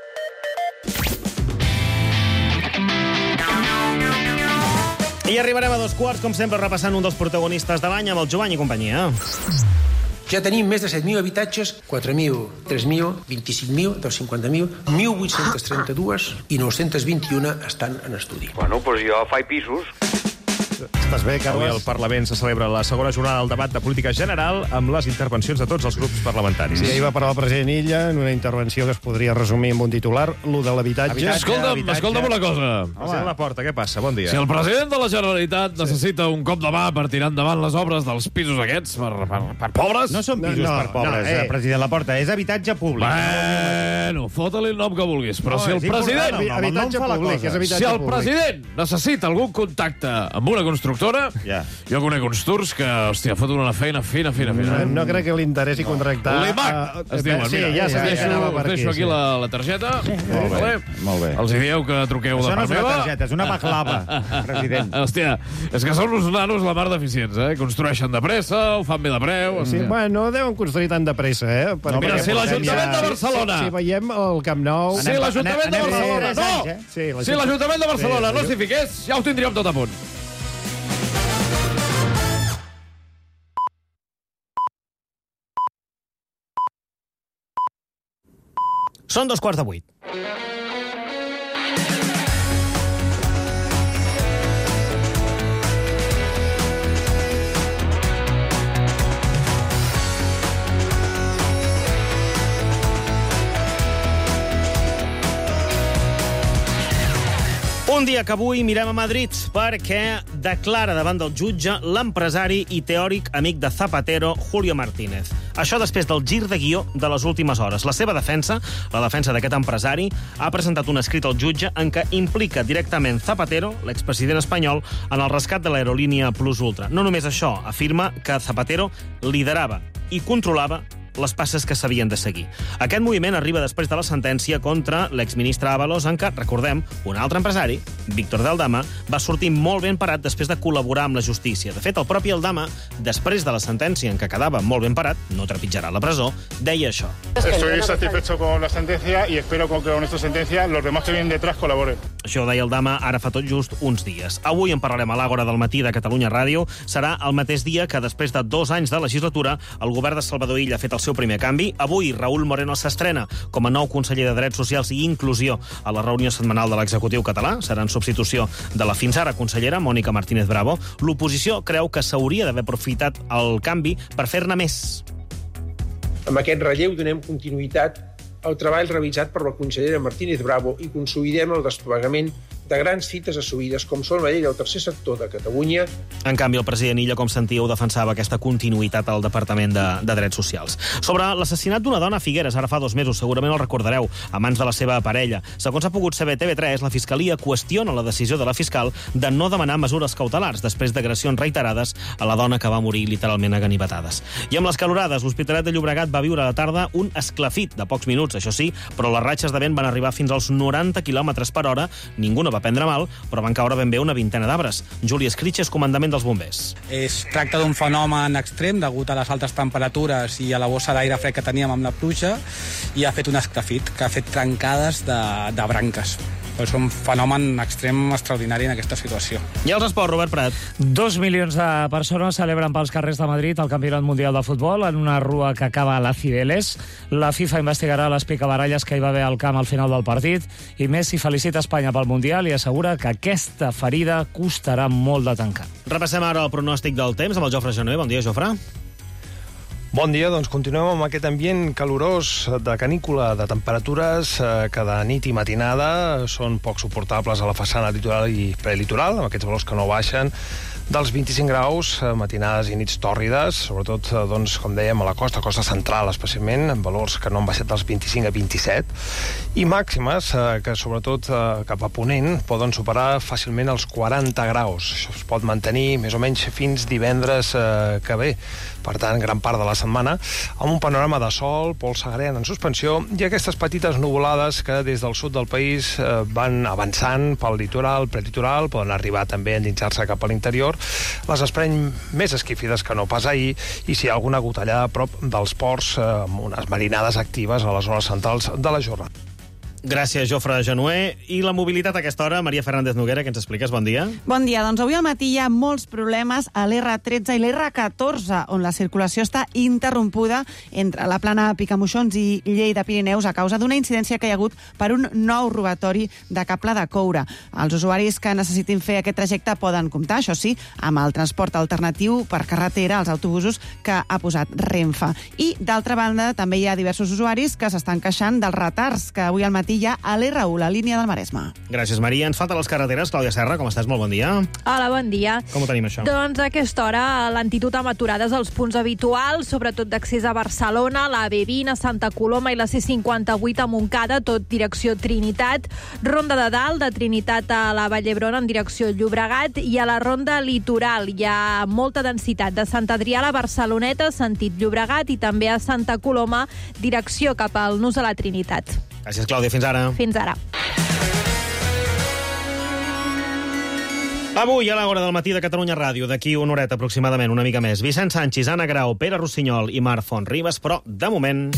I arribarem a 2:15, com sempre, repassant un dels protagonistes de l'any amb el Jovany i companyia. Ja tenim més de 7.000 habitatges, 4.000, 3.000, 25.000, 250.000, 1.832 i 921 estan en estudi. Bueno, doncs jo faig pisos. Estàs bé, Carles? Avui al Parlament se celebra la segona jornada del debat de política general amb les intervencions de tots els grups parlamentaris. Sí, ahir va parlar el president Illa en una intervenció que es podria resumir amb un titular, lo de l'habitatge. Escolta'm una cosa. President Laporta, què passa? Bon dia. Si el president de la Generalitat necessita un cop de mà per tirar endavant les obres dels pisos aquests per pobres... No són pisos per pobres, president Laporta, és habitatge públic. Bueno, fota-li el nom que vulguis, però si el president... Habitatge públic, és habitatge públic. Si el president necessita algun contacte amb una construcció constructora. Jo conec uns turcs que, hòstia, foten una feina fina. No crec que li interessi contractar... L'IMAC, es diuen. Sí, Mira, ja deixo aquí la targeta. Molt bé. Els dieu que truqueu de part meva. Això no és una targeta, és una baklava, president. Hòstia, és que són uns nanos la mar d'eficients, Construeixen de pressa, ho fan bé de preu... Sí, bueno, no deuen construir tant de pressa, Mira, si l'Ajuntament de Barcelona... Si veiem el Camp Nou... Si l'Ajuntament de Barcelona... No! Si l'Ajuntament de Barcelona no s'hi fiqués, ja ho tindríem tot a punt. Són 7:15. Un dia que avui mirem a Madrid perquè declara davant del jutge l'empresari i teòric amic de Zapatero, Julio Martínez. Això després del gir de guió de les últimes hores. La seva defensa, la defensa d'aquest empresari, ha presentat un escrit al jutge en què implica directament Zapatero, l'expresident espanyol, en el rescat de l'aerolínia Plus Ultra. No només això, afirma que Zapatero liderava i controlava les passes que s'havien de seguir. Aquest moviment arriba després de la sentència contra l'exministre Ábalos, en què, recordem, un altre empresari, Víctor de Aldama, va sortir molt ben parat després de col·laborar amb la justícia. De fet, el propi Aldama, després de la sentència en què quedava molt ben parat, no trepitjarà la presó, deia això. Estoy satisfecho con la sentencia y espero que con esta sentencia los demás que vienen detrás colaboren. Això ho deia Aldama ara fa tot just uns dies. Avui en parlarem a l'Àgora del matí de Catalunya Ràdio. Serà el mateix dia que, després de 2 anys de legislatura, el govern de Salvador Illa ha fet el seu primer canvi. Avui, Raúl Moreno s'estrena com a nou conseller de Drets Socials i Inclusió a la reunió setmanal de l'executiu català. Serà en substitució de la fins ara consellera, Mònica Martínez Bravo. L'oposició creu que s'hauria d'haver aprofitat el canvi per fer-ne més. Amb aquest relleu donem continuïtat al treball realitzat per la consellera Martínez Bravo i consolidem el desplegament de grans fites assumides, com són la llei del tercer sector de Catalunya. En canvi, el president Illa, com sentíeu, defensava aquesta continuïtat al Departament de Drets Socials. Sobre l'assassinat d'una dona a Figueres, ara fa 2 mesos, segurament el recordareu, a mans de la seva parella. Segons ha pogut saber TV3, la Fiscalia qüestiona la decisió de la fiscal de no demanar mesures cautelars després d'agressions reiterades a la dona que va morir literalment a ganivetades. I amb les calorades, l'Hospitalet de Llobregat va viure a la tarda un esclafit de pocs minuts, això sí, però les ratxes de vent van arribar fins als 90 km/h. Ningú no va prendre mal, però van caure ben bé una vintena d'arbres. Juli Escritxes, comandament dels bombers. Es tracta d'un fenomen extrem degut a les altes temperatures i a la bossa d'aire fred que teníem amb la pluja i ha fet un esclafit que ha fet trencades de branques. És un fenomen extrem extraordinari en aquesta situació. I els esports, Robert Prat. 2 milions de persones celebren pels carrers de Madrid el Campionat Mundial de Futbol en una rua que acaba a la Cibeles. La FIFA investigarà les picabaralles que hi va haver al camp al final del partit i Messi felicita Espanya pel Mundial i assegura que aquesta ferida costarà molt de tancar. Repassem ara el pronòstic del temps amb el Jofre Genuer. Bon dia, Jofre. Bon dia, doncs continuem amb aquest ambient calorós de canícula, de temperatures que de nit i matinada són poc suportables a la façana litoral i prelitoral, amb aquests valors que no baixen dels 25 graus, matinades i nits tòrrides, sobretot, doncs, com dèiem, a la costa central especialment, amb valors que no han baixat dels 25 a 27, i màximes que, sobretot, cap a ponent, poden superar fàcilment els 40 graus. Això es pot mantenir més o menys fins divendres que ve. Per tant, gran part de la setmana, amb un panorama de sol, pols agreen en suspensió, i aquestes petites nuvolades que des del sud del país van avançant pel litoral, prelitoral, poden arribar també a endinsar-se cap a l'interior. Les esperem més esquifides que no pas ahir, i si hi ha alguna gotellada a prop dels ports, amb unes marinades actives a les hores centrals de la jornada. Gràcies, Jofre Genuer. I la mobilitat a aquesta hora, Maria Fernández Noguera, que ens expliques. Bon dia. Bon dia. Doncs avui al matí hi ha molts problemes a l'R13 i l'R14, on la circulació està interrompuda entre la plana Picamoixons i Lleida-Pirineus a causa d'una incidència que hi ha hagut per un nou robatori de cable de coure. Els usuaris que necessitin fer aquest trajecte poden comptar, això sí, amb el transport alternatiu per carretera, els autobusos que ha posat Renfe. I, d'altra banda, també hi ha diversos usuaris que s'estan queixant dels retards que avui al matí matí ja a l'R1, la línia del Maresme. Gràcies, Maria. Ens falten les carreteres. Clàudia Serra, com estàs? Molt bon dia. Hola, bon dia. Com ho tenim, això? Doncs a aquesta hora l'antitud amb aturades als punts habituals, sobretot d'accés a Barcelona, la B20 a Santa Coloma i la C58 a Montcada, tot direcció Trinitat, Ronda de Dalt, de Trinitat a la Vall d'Hebron en direcció Llobregat, i a la Ronda Litoral hi ha molta densitat de Sant Adrià a la Barceloneta, sentit Llobregat, i també a Santa Coloma, direcció cap al Nus a la Trinitat. Gràcies, Clàudia. Fins ara. Fins ara. Avui, a l'hora del matí de Catalunya Ràdio, d'aquí una horeta aproximadament, una mica més, Vicent Sanchis, Anna Grau, Pere Rossinyol i Marc Font-Ribas, però, de moment...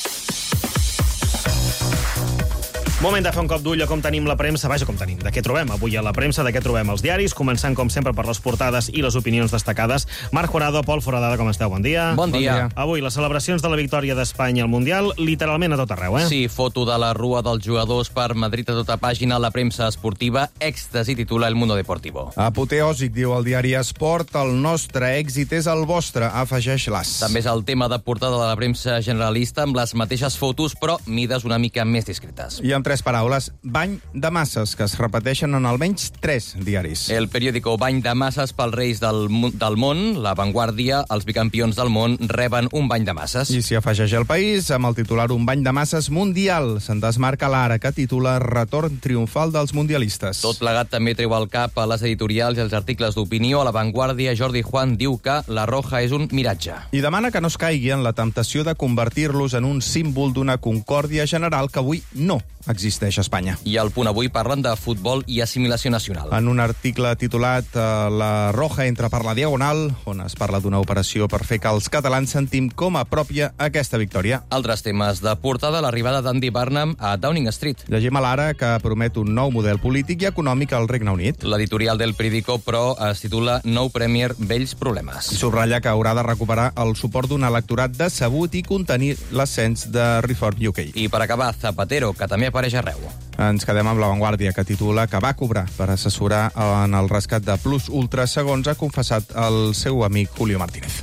Moment de fer un cop d'ull a com tenim la premsa. Vaja, com tenim, de què trobem avui a la premsa, de què trobem als diaris, començant, com sempre, per les portades i les opinions destacades. Marc Jurado, Pol Foradada, com esteu? Bon dia. Bon dia. Avui, les celebracions de la victòria d'Espanya al Mundial, literalment a tot arreu, Sí, foto de la rua dels jugadors per Madrid a tota pàgina, la premsa esportiva, èxtasi titula El Mundo Deportivo. Apoteòsic, diu el diari Esport, el nostre èxit és el vostre, afegeix l'As. També és el tema de portada de la premsa generalista, amb les mateixes fotos, però mides una mica més discretes. I amb 3 paraules, bany de masses, que es repeteixen en almenys 3 diaris. El periòdico Bany de masses pels reis del món, La Vanguardia, els bicampions del món reben un bany de masses. I s'hi afegeix El País, amb el titular Un bany de masses mundial. Se'n desmarca l'Ara, que titula Retorn triomfal dels mundialistes. Tot plegat també treu al cap a les editorials i els articles d'opinió. A La Vanguardia, Jordi Juan diu que la roja és un miratge. I demana que no es caigui en la temptació de convertir-los en un símbol d'una concòrdia general que avui no existeix a Espanya. I al Punt Avui parlen de futbol i assimilació nacional. En un article titulat La Roja entra per la Diagonal, on es parla d'una operació per fer que els catalans sentim com a pròpia aquesta victòria. Altres temes de portada, l'arribada d'Andy Burnham a Downing Street. Llegim a l'Ara que promet un nou model polític i econòmic al Regne Unit. L'editorial del periòdico, però, es titula Nou Premier, vells problemes. I subratlla que haurà de recuperar el suport d'un electorat decebut i contenir l'ascens de Reform UK. I per acabar, Zapatero, que també apareix arreu. Ens quedem amb La Vanguardia, que titula que va cobrar per assessorar en el rescat de Plus Ultra, segons ha confessat el seu amic Julio Martínez.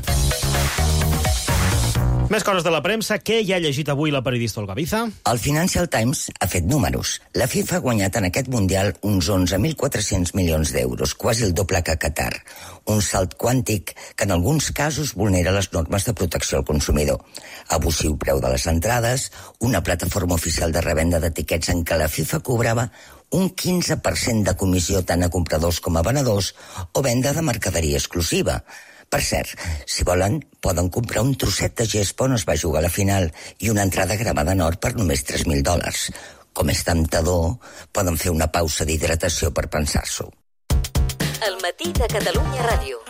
Més coses de la premsa. Què hi ha llegit avui la periodista Olga Biza? El Financial Times ha fet números. La FIFA ha guanyat en aquest Mundial uns 11.400 milions d'euros, quasi el doble que Qatar. Un salt quàntic que en alguns casos vulnera les normes de protecció al consumidor. Abusiu preu de les entrades, una plataforma oficial de revenda d'etiquets en què la FIFA cobrava un 15% de comissió tant a compradors com a venedors o venda de mercaderia exclusiva. Per cert, si volen, poden comprar un trosset de gespa on es va jugar a la final i una entrada gravada en or per només $3.000. Com és temptador, poden fer una pausa d'hidratació per pensar-s'ho. El matí de Catalunya Ràdio.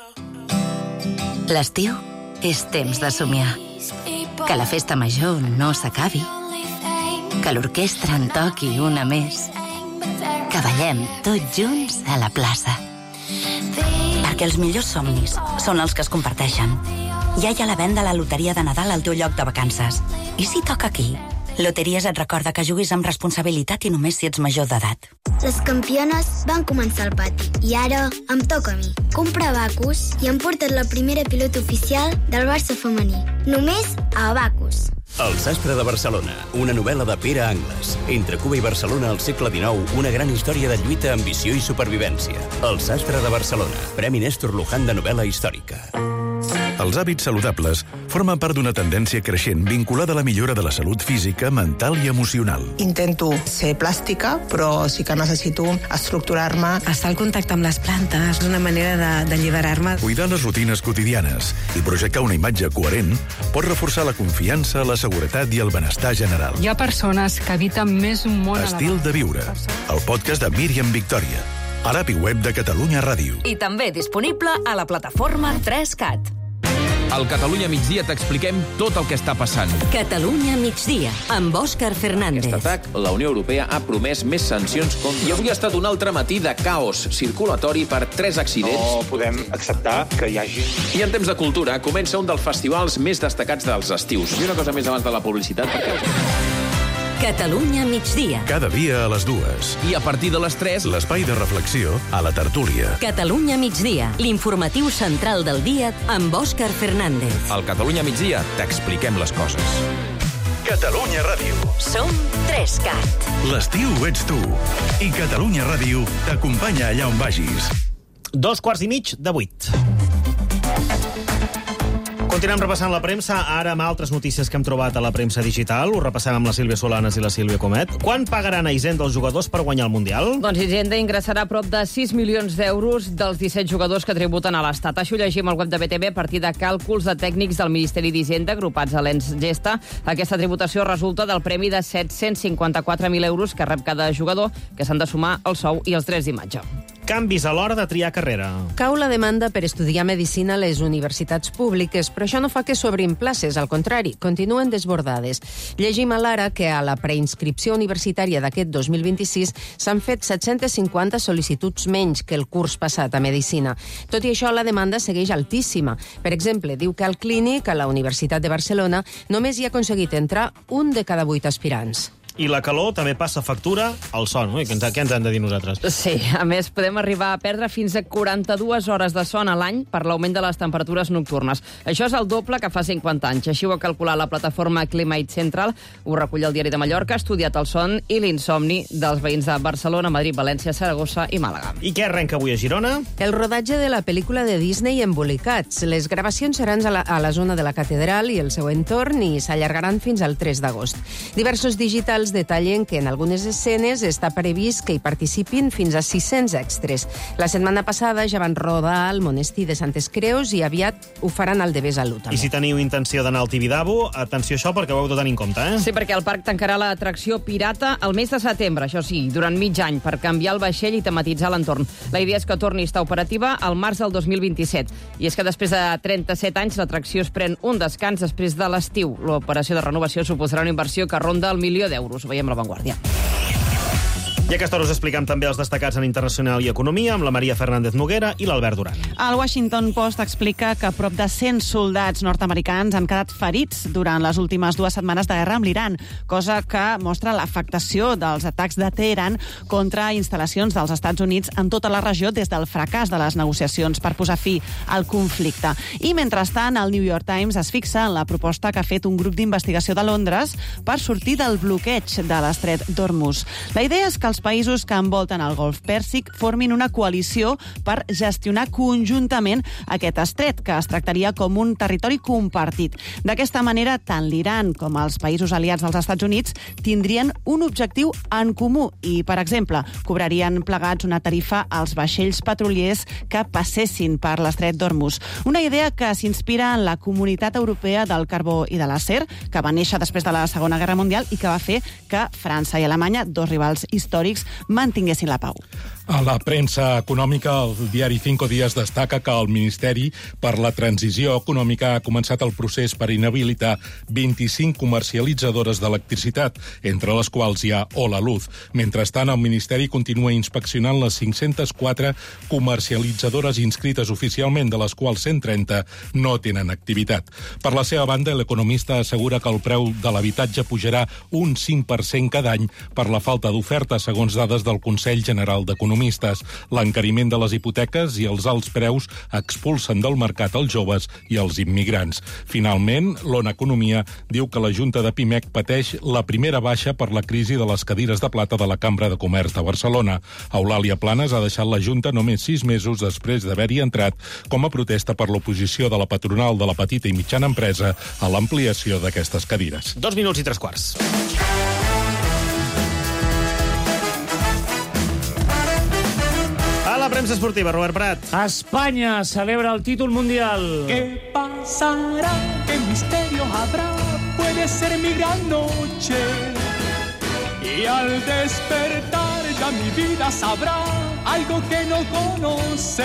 L'estiu és temps de somiar. Que la festa major no s'acabi. Que l'orquestra en toqui una més. Que ballem tots junts a la plaça. Perquè els millors somnis són els que es comparteixen. Ja hi ha la venda a la loteria de Nadal al teu lloc de vacances. I si toca aquí? Loteries et recorda que juguis amb responsabilitat i només si ets major d'edat. Les campiones van començar al pati i ara em toca a mi. Comprar Abacus i hem portat la primera pilota oficial del Barça femení. Només a Abacus. El sastre de Barcelona, una novel·la de Pere Angles. Entre Cuba i Barcelona al segle XIX, una gran història de lluita, ambició i supervivència. El sastre de Barcelona, Premi Néstor Luján de novel·la històrica. Els hàbits saludables formen part d'una tendència creixent vinculada a la millora de la salut física, mental i emocional. Intento ser plàstica, però sí que necessito estructurar-me. Estar al contacte amb les plantes, una manera d'alliberar-me. Cuidar les rutines quotidianes i projectar una imatge coherent pot reforçar la confiança, la seguretat i el benestar general. Hi ha persones que habiten més un món Estil de viure, el podcast de Míriam Victòria, a l'app i web de Catalunya Ràdio. I també disponible a la plataforma 3CAT. Al Catalunya Migdia t'expliquem tot el que està passant. Catalunya Migdia, amb Òscar Fernández. Aquest atac, la Unió Europea ha promès més sancions contra... I avui ha estat un altre matí de caos circulatori per 3 accidents. No podem acceptar que hi hagi... I en temps de cultura comença un dels festivals més destacats dels estius. I una cosa més abans de la publicitat, perquè... Catalunya Migdia. Cada dia a les 2. I a partir de les 3... L'espai de reflexió a la tertúlia. Catalunya Migdia, l'informatiu central del dia amb Òscar Fernández. Al Catalunya Migdia t'expliquem les coses. Catalunya Ràdio. Som 3CAT. L'estiu ets tu. I Catalunya Ràdio t'acompanya allà on vagis. 7:45. Continuem repassant la premsa, ara amb altres notícies que hem trobat a la premsa digital. Ho repassem amb la Sílvia Solanes i la Sílvia Comet. Quan pagaran a Hisenda els jugadors per guanyar el Mundial? Doncs Hisenda ingressarà prop de 6 milions d'euros dels 17 jugadors que tributen a l'Estat. Això ho llegim al web de BTV a partir de càlculs de tècnics del Ministeri d'Hisenda agrupats a l'ENS Gesta. Aquesta tributació resulta del premi de 754.000 euros que rep cada jugador, que s'han de sumar el sou i els drets d'imatge. Canvis a l'hora de triar carrera. Cau la demanda per estudiar medicina a les universitats públiques, però això no fa que s'obrin places, al contrari, continuen desbordades. Llegim a l'Ara que a la preinscripció universitària d'aquest 2026 s'han fet 750 sol·licituds menys que el curs passat a Medicina. Tot i això, la demanda segueix altíssima. Per exemple, diu que al Clínic, a la Universitat de Barcelona, només hi ha aconseguit entrar 1 de cada 8 aspirants. I la calor també passa factura al son, oi? Què ens han de dir nosaltres? Sí, a més, podem arribar a perdre fins a 42 hores de son a l'any per l'augment de les temperatures nocturnes. Això és el doble que fa 50 anys. Així ho ha calculat la plataforma Climate Central, ho recull el Diari de Mallorca, ha estudiat el son i l'insomni dels veïns de Barcelona, Madrid, València, Saragossa i Màlaga. I què arrenca avui a Girona? El rodatge de la pel·lícula de Disney Embolicats. Les gravacions seran a la zona de la catedral i el seu entorn i s'allargaran fins al 3 d'agost. Diversos digitals detallen que en algunes escenes està previst que hi participin fins a 600 extras. La setmana passada ja van rodar al monestir de Santes Creus i aviat ho faran al de Besalú. I si teniu intenció d'anar al Tibidabo, atenció a això perquè ho heu de tenir en compte, eh? Sí, perquè el parc tancarà l'atracció pirata el mes de setembre, això sí, durant mig any, per canviar el vaixell i tematitzar l'entorn. La idea és que torni a estar operativa al març del 2027. I és que després de 37 anys l'atracció es pren un descans després de l'estiu. L'operació de renovació suposarà una inversió que ronda el milió d'euros. Ho veiem a La Vanguardia. I a aquesta hora us explicam també els destacats en Internacional i Economia amb la Maria Fernández Noguera i l'Albert Duran. El Washington Post explica que prop de 100 soldats nord-americans han quedat ferits durant les últimes 2 setmanes de guerra amb l'Iran, cosa que mostra l'afectació dels atacs de Teheran contra instal·lacions dels Estats Units en tota la regió des del fracàs de les negociacions per posar fi al conflicte. I, mentrestant, el New York Times es fixa en la proposta que ha fet un grup d'investigació de Londres per sortir del bloqueig de l'estret d'Hormuz. La idea és que els països que envolten el Golf Pèrsic formin una coalició per gestionar conjuntament aquest estret, que es tractaria com un territori compartit. D'aquesta manera, tant l'Iran com els països aliats dels Estats Units tindrien un objectiu en comú i, per exemple, cobrarien plegats una tarifa als vaixells petroliers que passessin per l'estret d'Hormuz. Una idea que s'inspira en la Comunitat Europea del Carbó i de l'Acer, que va néixer després de la Segona Guerra Mundial i que va fer que França i Alemanya, 2 rivals històrics, mantinguessin la pau. A la premsa econòmica, el diari 5 Días destaca que el Ministeri per la Transició Econòmica ha començat el procés per inhabilitar 25 comercialitzadores d'electricitat, entre les quals hi ha Hola Luz. Mentrestant, el Ministeri continua inspeccionant les 504 comercialitzadores inscrites oficialment, de les quals 130 no tenen activitat. Per la seva banda, l'economista assegura que el preu de l'habitatge pujarà un 5% cada any per la falta d'oferta, segons dades del Consell General d'Economistes. L'encariment de les hipoteques i els alts preus expulsen del mercat els joves i els immigrants. Finalment, l'ONU Economia diu que la Junta de Pimec pateix la primera baixa per la crisi de les cadires de plata de la Cambra de Comerç de Barcelona. Eulàlia Planes ha deixat la Junta només 6 mesos després d'haver-hi entrat com a protesta per l'oposició de la patronal de la petita i mitjana empresa a l'ampliació d'aquestes cadires. 2 minuts i 3 quarts. La premsa esportiva, Robert Prat. Espanya celebra el títol mundial. ¿Qué pasará? ¿Qué misterio habrá? Puede ser mi gran noche. Y al despertar ya mi vida sabrá algo que no conoce.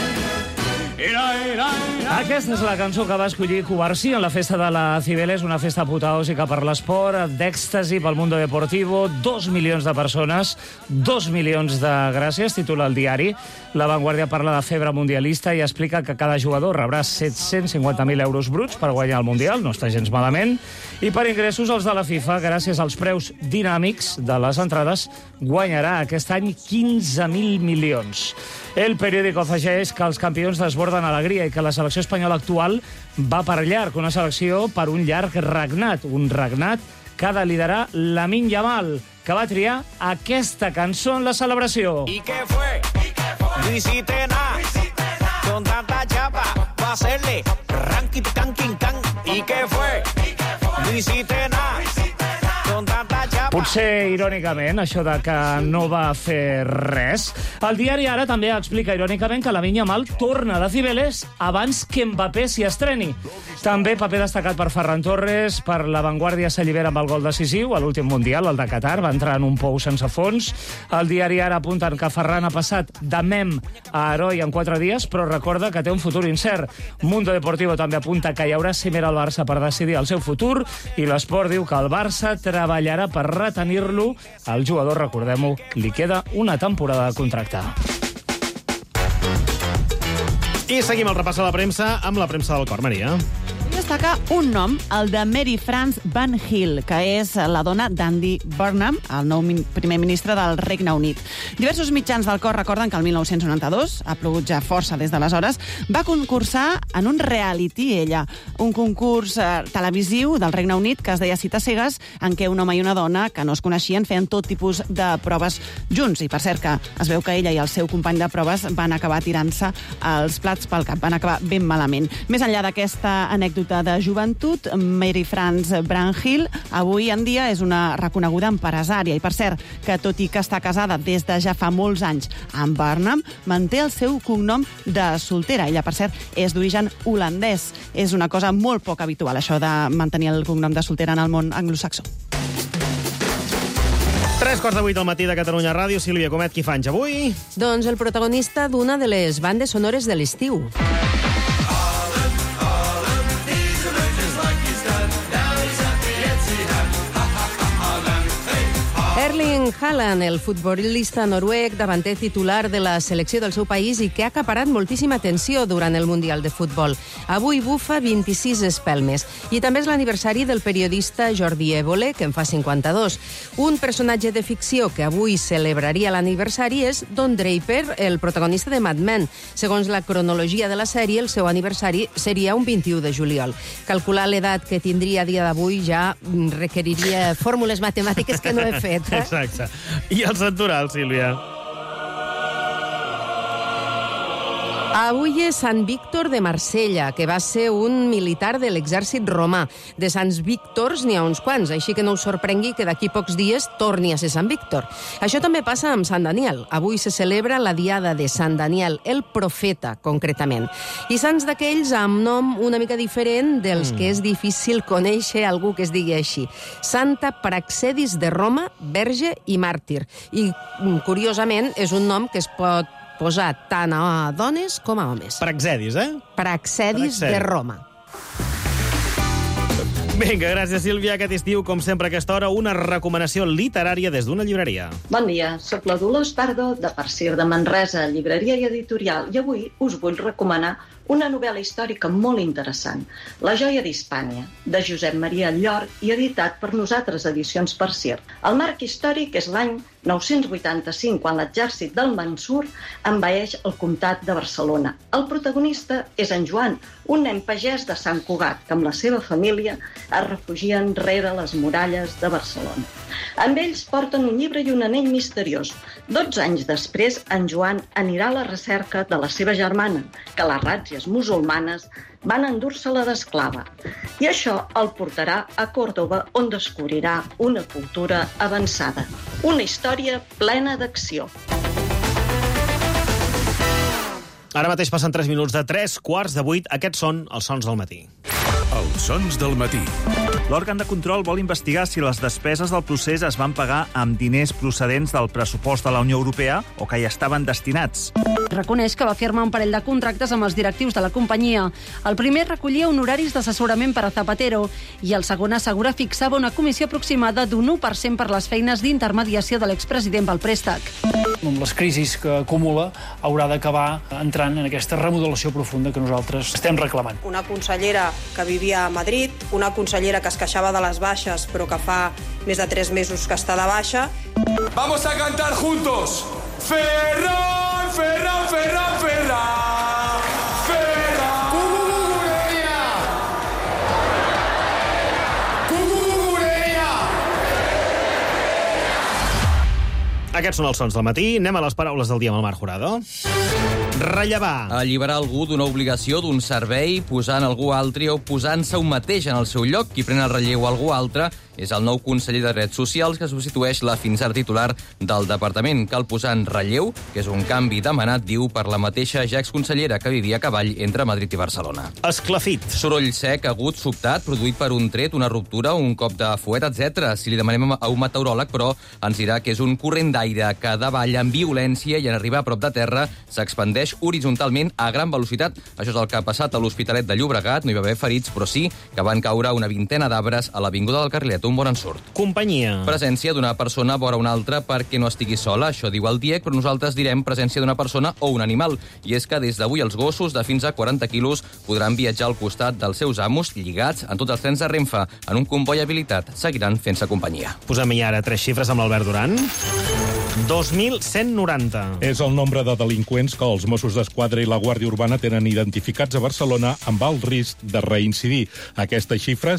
Aquesta és la cançó que va escollir Cubarsí en la festa de la Cibeles, una festa apoteòsica per l'esport, d'èxtasi pel mundo deportivo, 2 milions de persones, 2 milions de gràcies, titula el diari. La Vanguardia parla de febre mundialista i explica que cada jugador rebrà 750.000 euros bruts per guanyar el Mundial, no està gens malament, i per ingressos els de la FIFA, gràcies als preus dinàmics de les entrades, guanyarà aquest any 15.000 milions. El periòdico afegeix que els campions desborden alegria i que la selecció espanyola actual va per llarg, una selecció per un llarg regnat, un regnat que ha de liderar Lamine Yamal, que va triar aquesta cançó en la celebració. ¿Y qué fue? No hiciste nada. Con tanta chapa va a hacerle ranking, canking, can. ¿Y qué fue? No hiciste nada. Con tanta chapa. Potser irònicament, això de que no va fer res. El diari Ara també explica irònicament que Lamine Yamal torna de Cibeles abans que Mbappé s'hi estreni. També paper destacat per Ferran Torres, per La Vanguardia s'allibera amb el gol decisiu a l'últim Mundial, el de Qatar, va entrar en un pou sense fons. El diari Ara apunten que Ferran ha passat de mem a heroi en 4 dies, però recorda que té un futur incert. Mundo Deportivo també apunta que hi haurà cimera al Barça per decidir el seu futur i l'Esport diu que el Barça treballarà per retenir-lo. Al jugador, recordem-ho, li queda una temporada de contracte. I seguim el repàs a la premsa amb la premsa del cor, Maria. Destaca un nom, el de Mary France Van Hill, que és la dona d'Andy Burnham, el nou primer ministre del Regne Unit. Diversos mitjans del cor recorden que el 1992, ha plogut ja força des d'aleshores, va concursar en un reality, ella, un concurs televisiu del Regne Unit que es deia Cites cegues, en què un home i una dona que no es coneixien feien tot tipus de proves junts. I per cert que es veu que ella i el seu company de proves van acabar tirant-se els plats pel cap, van acabar ben malament. Més enllà d'aquesta anècdota de joventut, Mary France Van Hill avui en dia és una reconeguda empresària i, per cert, que tot i que està casada des de ja fa molts anys amb Burnham, manté el seu cognom de soltera. Ella, per cert, és d'origen holandès. És una cosa molt poc habitual, això de mantenir el cognom de soltera en el món anglosaxó. 7:45 del matí de Catalunya Ràdio. Sílvia Comet, qui fa anys avui? Doncs el protagonista d'una de les bandes sonores de l'estiu. Erling Haaland, el futbolista noruec, davanter titular de la selecció del seu país i que ha acaparat moltíssima atenció durant el Mundial de Futbol. Avui bufa 26 espelmes. I també és l'aniversari del periodista Jordi Évole, que en fa 52. Un personatge de ficció que avui celebraria l'aniversari és Don Draper, el protagonista de Mad Men. Segons la cronologia de la sèrie, el seu aniversari seria un 21 de juliol. Calcular l'edat que tindria a dia d'avui ja requeriria fórmules matemàtiques que no he fet. Exacte. I el santoral, Sílvia? Avui és Sant Víctor de Marsella, que va ser un militar de l'exèrcit romà. De Sants Víctors n'hi ha uns quants, així que no us sorprengui que d'aquí pocs dies torni a ser Sant Víctor. Això també passa amb Sant Daniel. Avui se celebra la diada de Sant Daniel, el profeta, concretament. I sants d'aquells amb nom una mica diferent dels que és difícil conèixer algú que es digui així. Santa Praxedis de Roma, verge i màrtir. I, curiosament, és un nom que es pot posar tant a dones com a homes. Praxedis, Praxedis de Roma. Vinga, gràcies, Sílvia. Aquest estiu, com sempre a aquesta hora, una recomanació literària des d'una llibreria. Bon dia, soc la Dolors Pardo, de Persir de Manresa, llibreria i editorial, i avui us vull recomanar una novel·la històrica molt interessant, La joia d'Hispània, de Josep Maria Llor i editat per Nosaltres Edicions Persir. El marc històric és l'any 985, quan l'exèrcit del Mansur envaeix el comtat de Barcelona. El protagonista és en Joan, un nen pagès de Sant Cugat, que amb la seva família es refugien rere les muralles de Barcelona. Amb ells porten un llibre i un anell misteriós. 12 anys després, en Joan anirà a la recerca de la seva germana, que les ràtzies musulmanes van endur-se-la d'esclava. I això el portarà a Còrdova, on descobrirà una cultura avançada. Una història plena d'acció. Ara mateix passen 3 minuts de 7:45. Aquests són els sons del matí. Els sons del matí. L'òrgan de control vol investigar si les despeses del procés es van pagar amb diners procedents del pressupost de la Unió Europea o que hi estaven destinats. Reconeix que va firmar un parell de contractes amb els directius de la companyia. El primer recollia honoraris d'assessorament per a Zapatero i el segon assegura fixava una comissió aproximada d'un 1% per les feines d'intermediació de l'expresident pel préstec. Amb les crisis que acumula haurà d'acabar entrant en aquesta remodelació profunda que nosaltres estem reclamant. Una consellera que vivia a Madrid, una consellera que es queixava de les baixes però que fa més de 3 mesos que està de baixa. Vamos a cantar juntos. Ferran, Ferran, Ferran, Ferran. Ferran. Cucucucureia. Cucucucureia. Aquests són els sons del matí. Anem a les paraules del dia amb el Marc Jurado. Rellevar. Alliberar algú d'una obligació, d'un servei, posant algú altre o posant-se un mateix en el seu lloc. Qui pren el relleu a algú altre és el nou conseller de Drets Socials que substitueix la fins ara titular del departament. Cal posar en relleu, que és un canvi demanat, diu, per la mateixa ja exconsellera que vivia a cavall entre Madrid i Barcelona. Esclafit. Soroll sec, agut, sobtat, produït per un tret, una ruptura, un cop de fuet, etc. Si li demanem a un meteoròleg, però, ens dirà que és un corrent d'aire que davalla amb violència i en arribar a prop de terra s'expandeix horitzontalment a gran velocitat. Això és el que ha passat a l'Hospitalet de Llobregat. No hi va haver ferits, però sí que van caure una vintena d'arbres a l'avinguda del Carrilet. Un bon ensurt. Companyia. Presència d'una persona vora una altra perquè no estigui sola. Això diu el DIEC, però nosaltres direm presència d'una persona o un animal. I és que des d'avui els gossos de fins a 40 quilos podran viatjar al costat dels seus amos, lligats en tots els trens de Renfe. En un comboi habilitat seguiran fent-se companyia. Posem-hi ara 3 xifres amb l'Albert Duran. 2.190. És el nombre de delinqüents que els Mossos d'Esquadra i la Guàrdia Urbana tenen identificats a Barcelona amb alt risc de reincidir. D'aquesta xifra,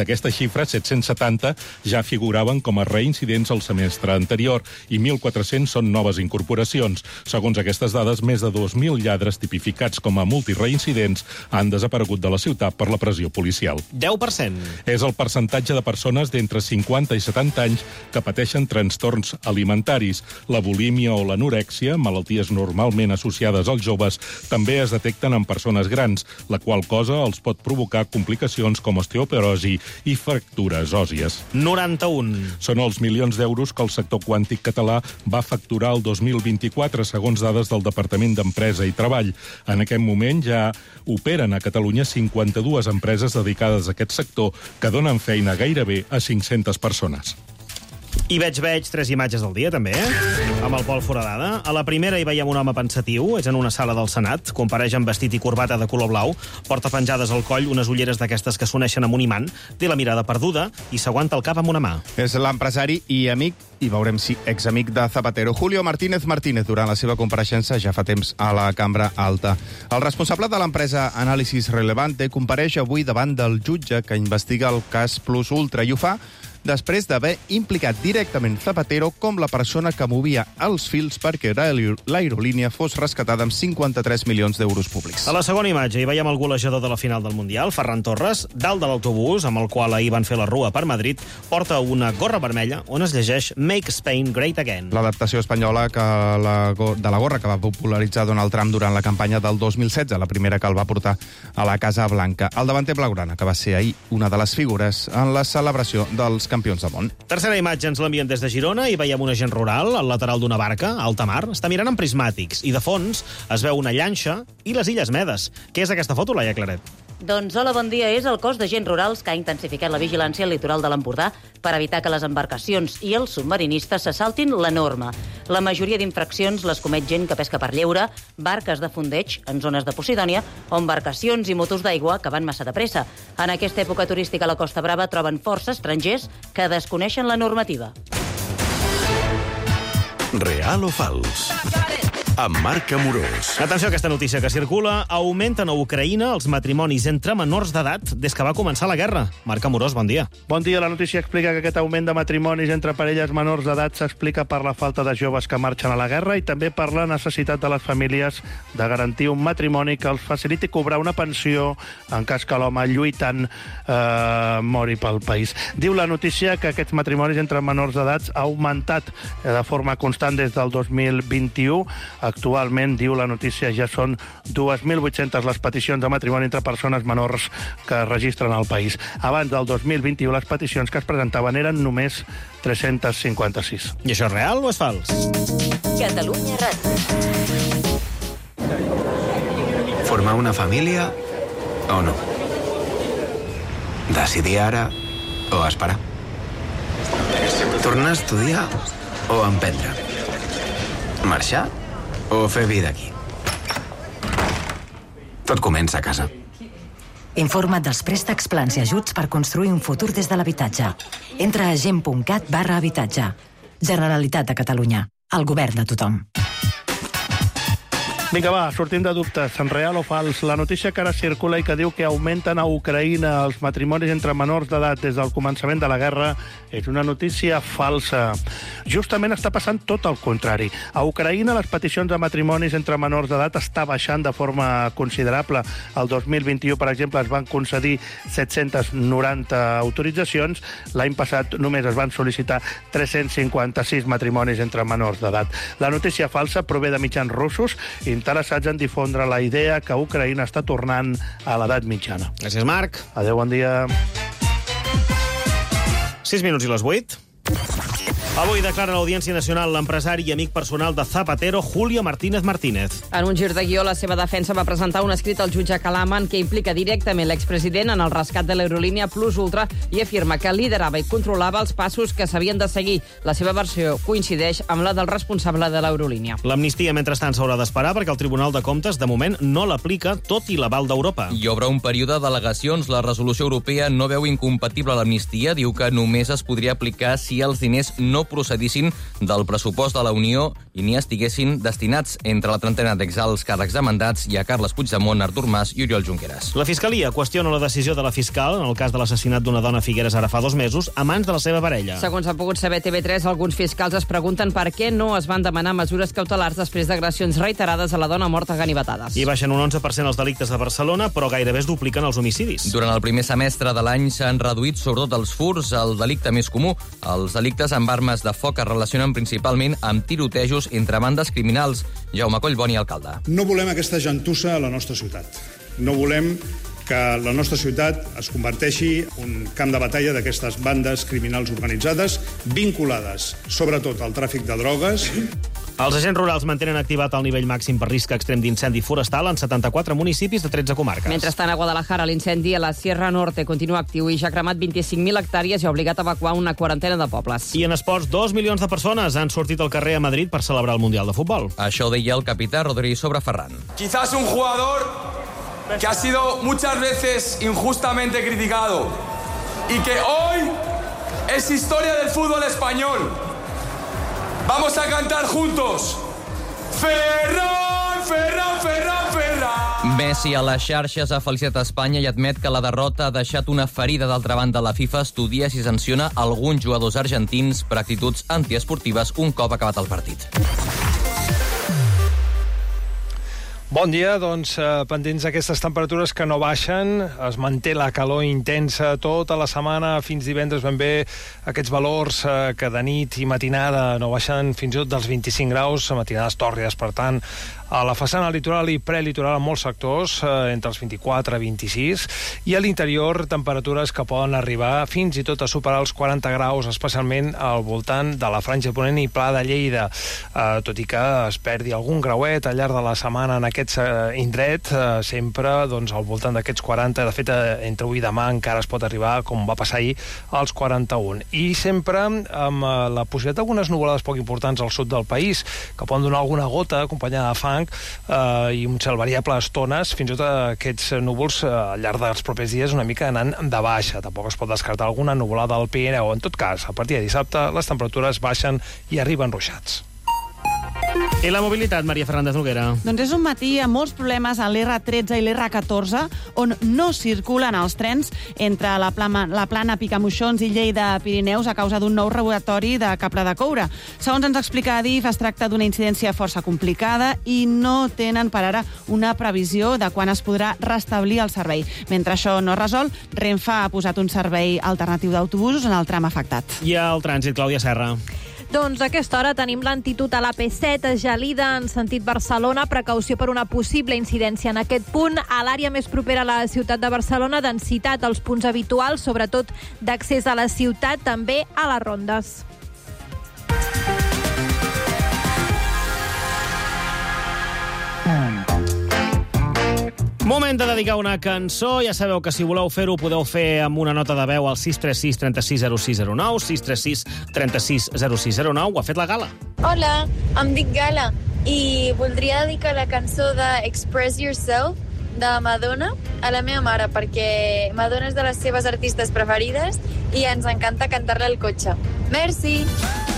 770 ja figuraven com a reincidents el semestre anterior i 1.400 són noves incorporacions. Segons aquestes dades, més de 2.000 lladres tipificats com a multireincidents han desaparegut de la ciutat per la pressió policial. 10%. És el percentatge de persones d'entre 50 i 70 anys que pateixen trastorns alimentaris. La bulímia o l'anorèxia, malalties normalment associades als joves, també es detecten en persones grans, la qual cosa els pot provocar complicacions com osteoporosi i fractures òssies. 91. Són els milions d'euros que el sector quàntic català va facturar el 2024, segons dades del Departament d'Empresa i Treball. En aquest moment ja operen a Catalunya 52 empreses dedicades a aquest sector que donen feina gairebé a 500 persones. I veig 3 imatges del dia, també, amb el Pol Foradada. A la primera hi veiem un home pensatiu, és en una sala del Senat, compareix amb vestit i corbata de color blau, porta penjades al coll unes ulleres d'aquestes que s'uneixen amb un imant, té la mirada perduda i s'aguanta el cap amb una mà. És l'empresari i amic, i veurem si examic de Zapatero, Julio Martínez Martínez, durant la seva compareixença ja fa temps a la Cambra Alta. El responsable de l'empresa Análisis Relevante compareix avui davant del jutge que investiga el cas Plus Ultra i ho fa després d'haver implicat directament Zapatero com la persona que movia els fils perquè l'aerolínia fos rescatada amb 53 milions d'euros públics. A la segona imatge hi veiem el golejador de la final del Mundial, Ferran Torres, dalt de l'autobús, amb el qual ahir van fer la rua per Madrid, porta una gorra vermella on es llegeix Make Spain Great Again. L'adaptació espanyola de la gorra que va popularitzar Donald Trump durant la campanya del 2016, la primera que el va portar a la Casa Blanca. El davanter blaugrana, que va ser ahir una de les figures en la celebració dels campions del món. Tercera imatge ens l'envien des de Girona i veiem un agent rural al lateral d'una barca, a alta mar. Està mirant amb prismàtics i de fons es veu una llanxa i les Illes Medes. Què és aquesta foto, Laia Claret? Doncs hola, bon dia. És el cos d'agents rurals que ha intensificat la vigilància al litoral de l'Empordà per evitar que les embarcacions i els submarinistes se saltin la norma. La majoria d'infraccions les comet gent que pesca per lleure, barques de fondeig en zones de Posidònia o embarcacions i motos d'aigua que van massa de pressa. En aquesta època turística a la Costa Brava troben força estrangers que desconeixen la normativa. Real o fals? Amb Marc Amorós. Atenció a aquesta notícia que circula. Augmenten a Ucraïna els matrimonis entre menors d'edat des que va començar la guerra. Marc Amorós, bon dia. Bon dia. La notícia explica que aquest augment de matrimonis entre parelles menors d'edat s'explica per la falta de joves que marxen a la guerra i també per la necessitat de les famílies de garantir un matrimoni que els faciliti cobrar una pensió en cas que l'home lluitant mori pel país. Diu la notícia que aquests matrimonis entre menors d'edat ha augmentat de forma constant des del 2021. Actualment, diu la notícia, ja són 2.800 les peticions de matrimoni entre persones menors que es registren al país. Abans del 2021, les peticions que es presentaven eren només 356. I això és real o és fals? Catalunya Ràdio. Formar una família o no? Decidir ara o esperar? Tornar a estudiar o emprendre? Marxar o fer vida aquí? Tot comença a casa. Informa't dels préstecs, plans i ajuts per construir un futur des de l'habitatge. Entra a gent.cat/habitatge. Generalitat de Catalunya. El govern de tothom. Vinga, va, sortim de dubtes. En real o fals? La notícia que ara circula i que diu que augmenten a Ucraïna els matrimonis entre menors d'edat des del començament de la guerra és una notícia falsa. Justament està passant tot el contrari. A Ucraïna les peticions de matrimonis entre menors d'edat està baixant de forma considerable. El 2021, per exemple, es van concedir 790 autoritzacions. L'any passat només es van sol·licitar 356 matrimonis entre menors d'edat. La notícia falsa prové de mitjans russos interessats en difondre la idea que Ucraïna està tornant a l'edat mitjana. Gràcies, Marc. Adéu, bon dia. 6 minuts i les 8. Avui declara a l'Audiència Nacional l'empresari i amic personal de Zapatero, Julio Martínez Martínez. En un gir de guió, la seva defensa va presentar un escrit al jutge Kalaman que implica directament l'expresident en el rescat de l'aerolínia Plus Ultra i afirma que liderava i controlava els passos que s'havien de seguir. La seva versió coincideix amb la del responsable de l'aerolínia. L'amnistia, mentrestant, s'haurà d'esperar perquè el Tribunal de Comptes, de moment, no l'aplica, tot i l'aval d'Europa. Hi obre un període d'al·legacions. La resolució europea no veu incompatible l'amnistia. Diu que només es podria aplicar si els diners no procedissin del pressupost de la Unió i ni estiguessin destinats entre la trentena d'exalts càrrecs demandats i a Carles Puigdemont, Artur Mas i Oriol Junqueras. La Fiscalia qüestiona la decisió de la fiscal en el cas de l'assassinat d'una dona a Figueres ara fa 2 mesos a mans de la seva parella. Segons ha pogut saber TV3, alguns fiscals es pregunten per què no es van demanar mesures cautelars després d'agressions reiterades a la dona morta a ganivetades. I baixen un 11% els delictes a Barcelona, però gairebé es dupliquen els homicidis. Durant el primer semestre de l'any s'han reduït sobretot els furts, el delicte més comú. Els delictes amb armes de foc es relacionen principalment amb tirotejos entre bandes criminals. Jaume Collboni, alcalde. No volem aquesta gentussa a la nostra ciutat. No volem que la nostra ciutat es converteixi en un camp de batalla d'aquestes bandes criminals organitzades vinculades, sobretot, al tràfic de drogues. Els agents rurals mantenen activat el nivell màxim per risc extrem d'incendi forestal en 74 municipis de 13 comarques. Mentrestant, a Guadalajara, l'incendi a la Sierra Norte continua actiu i ja ha cremat 25.000 hectàrees i ha obligat a evacuar una quarantena de pobles. I en esports, 2 milions de persones han sortit al carrer a Madrid per celebrar el Mundial de Futbol. Això ho deia el capità Rodri sobre Ferran. Quizás un jugador que ha sido muchas veces injustamente criticado y que hoy es historia del fútbol español. Vamos a cantar juntos. Ferran, Ferran, Ferran, Ferran. Messi a les xarxes ha felicitat Espanya i admet que la derrota ha deixat una ferida. D'altra banda, la FIFA estudia si sanciona alguns jugadors argentins per actituds antiesportives un cop acabat el partit. Bon dia, doncs pendents d'aquestes temperatures que no baixen, es manté la calor intensa tota la setmana, fins divendres ben bé aquests valors que de nit i matinada no baixen fins i tot dels 25 graus, matinades tòrrides, per tant, a la façana litoral i prelitoral en molts sectors, entre els 24 i 26, i a l'interior temperatures que poden arribar fins i tot a superar els 40 graus, especialment al voltant de la Franja Ponent i Pla de Lleida, tot i que es perdi algun grauet al llarg de la setmana en aquest indret, sempre doncs, al voltant d'aquests 40, de fet entre avui i demà encara es pot arribar, com va passar ahir, als 41. I sempre amb la possibilitat d'algunes nuvolades poc importants al sud del país, que poden donar alguna gota acompanyada de fang, i un cel variable a estones, fins i tot aquests núvols al llarg dels propers dies una mica anant de baixa. Tampoc es pot descartar alguna nuvolada al Pirineu. En tot cas, a partir de dissabte les temperatures baixen i arriben ruixats. I la mobilitat, Maria Fernández Noguera. Doncs és un matí amb molts problemes a l'R13 i l'R14, on no circulen els trens entre la plana Picamoixons i Lleida Pirineus a causa d'un nou robatori de cable de coure. Segons ens explica Adif, es tracta d'una incidència força complicada i no tenen per ara una previsió de quan es podrà restablir el servei. Mentre això no es resol, Renfe ha posat un servei alternatiu d'autobusos en el tram afectat. I al trànsit, Clàudia Serra. Doncs a aquesta hora tenim lentitud a l'AP7, a Gelida, en sentit Barcelona, precaució per una possible incidència en aquest punt. A l'àrea més propera a la ciutat de Barcelona, densitat als punts habituals, sobretot d'accés a la ciutat, també a les rondes. Moment de dedicar una cançó. Ja sabeu que si voleu fer-ho podeu fer amb una nota de veu al 636 36 0609, 636 36 0609. Ho ha fet la Gala. Hola, em dic Gala i voldria dedicar la cançó de Express Yourself de Madonna a la meva mare, perquè Madonna és de les seves artistes preferides i ens encanta cantar-la al cotxe. Merci!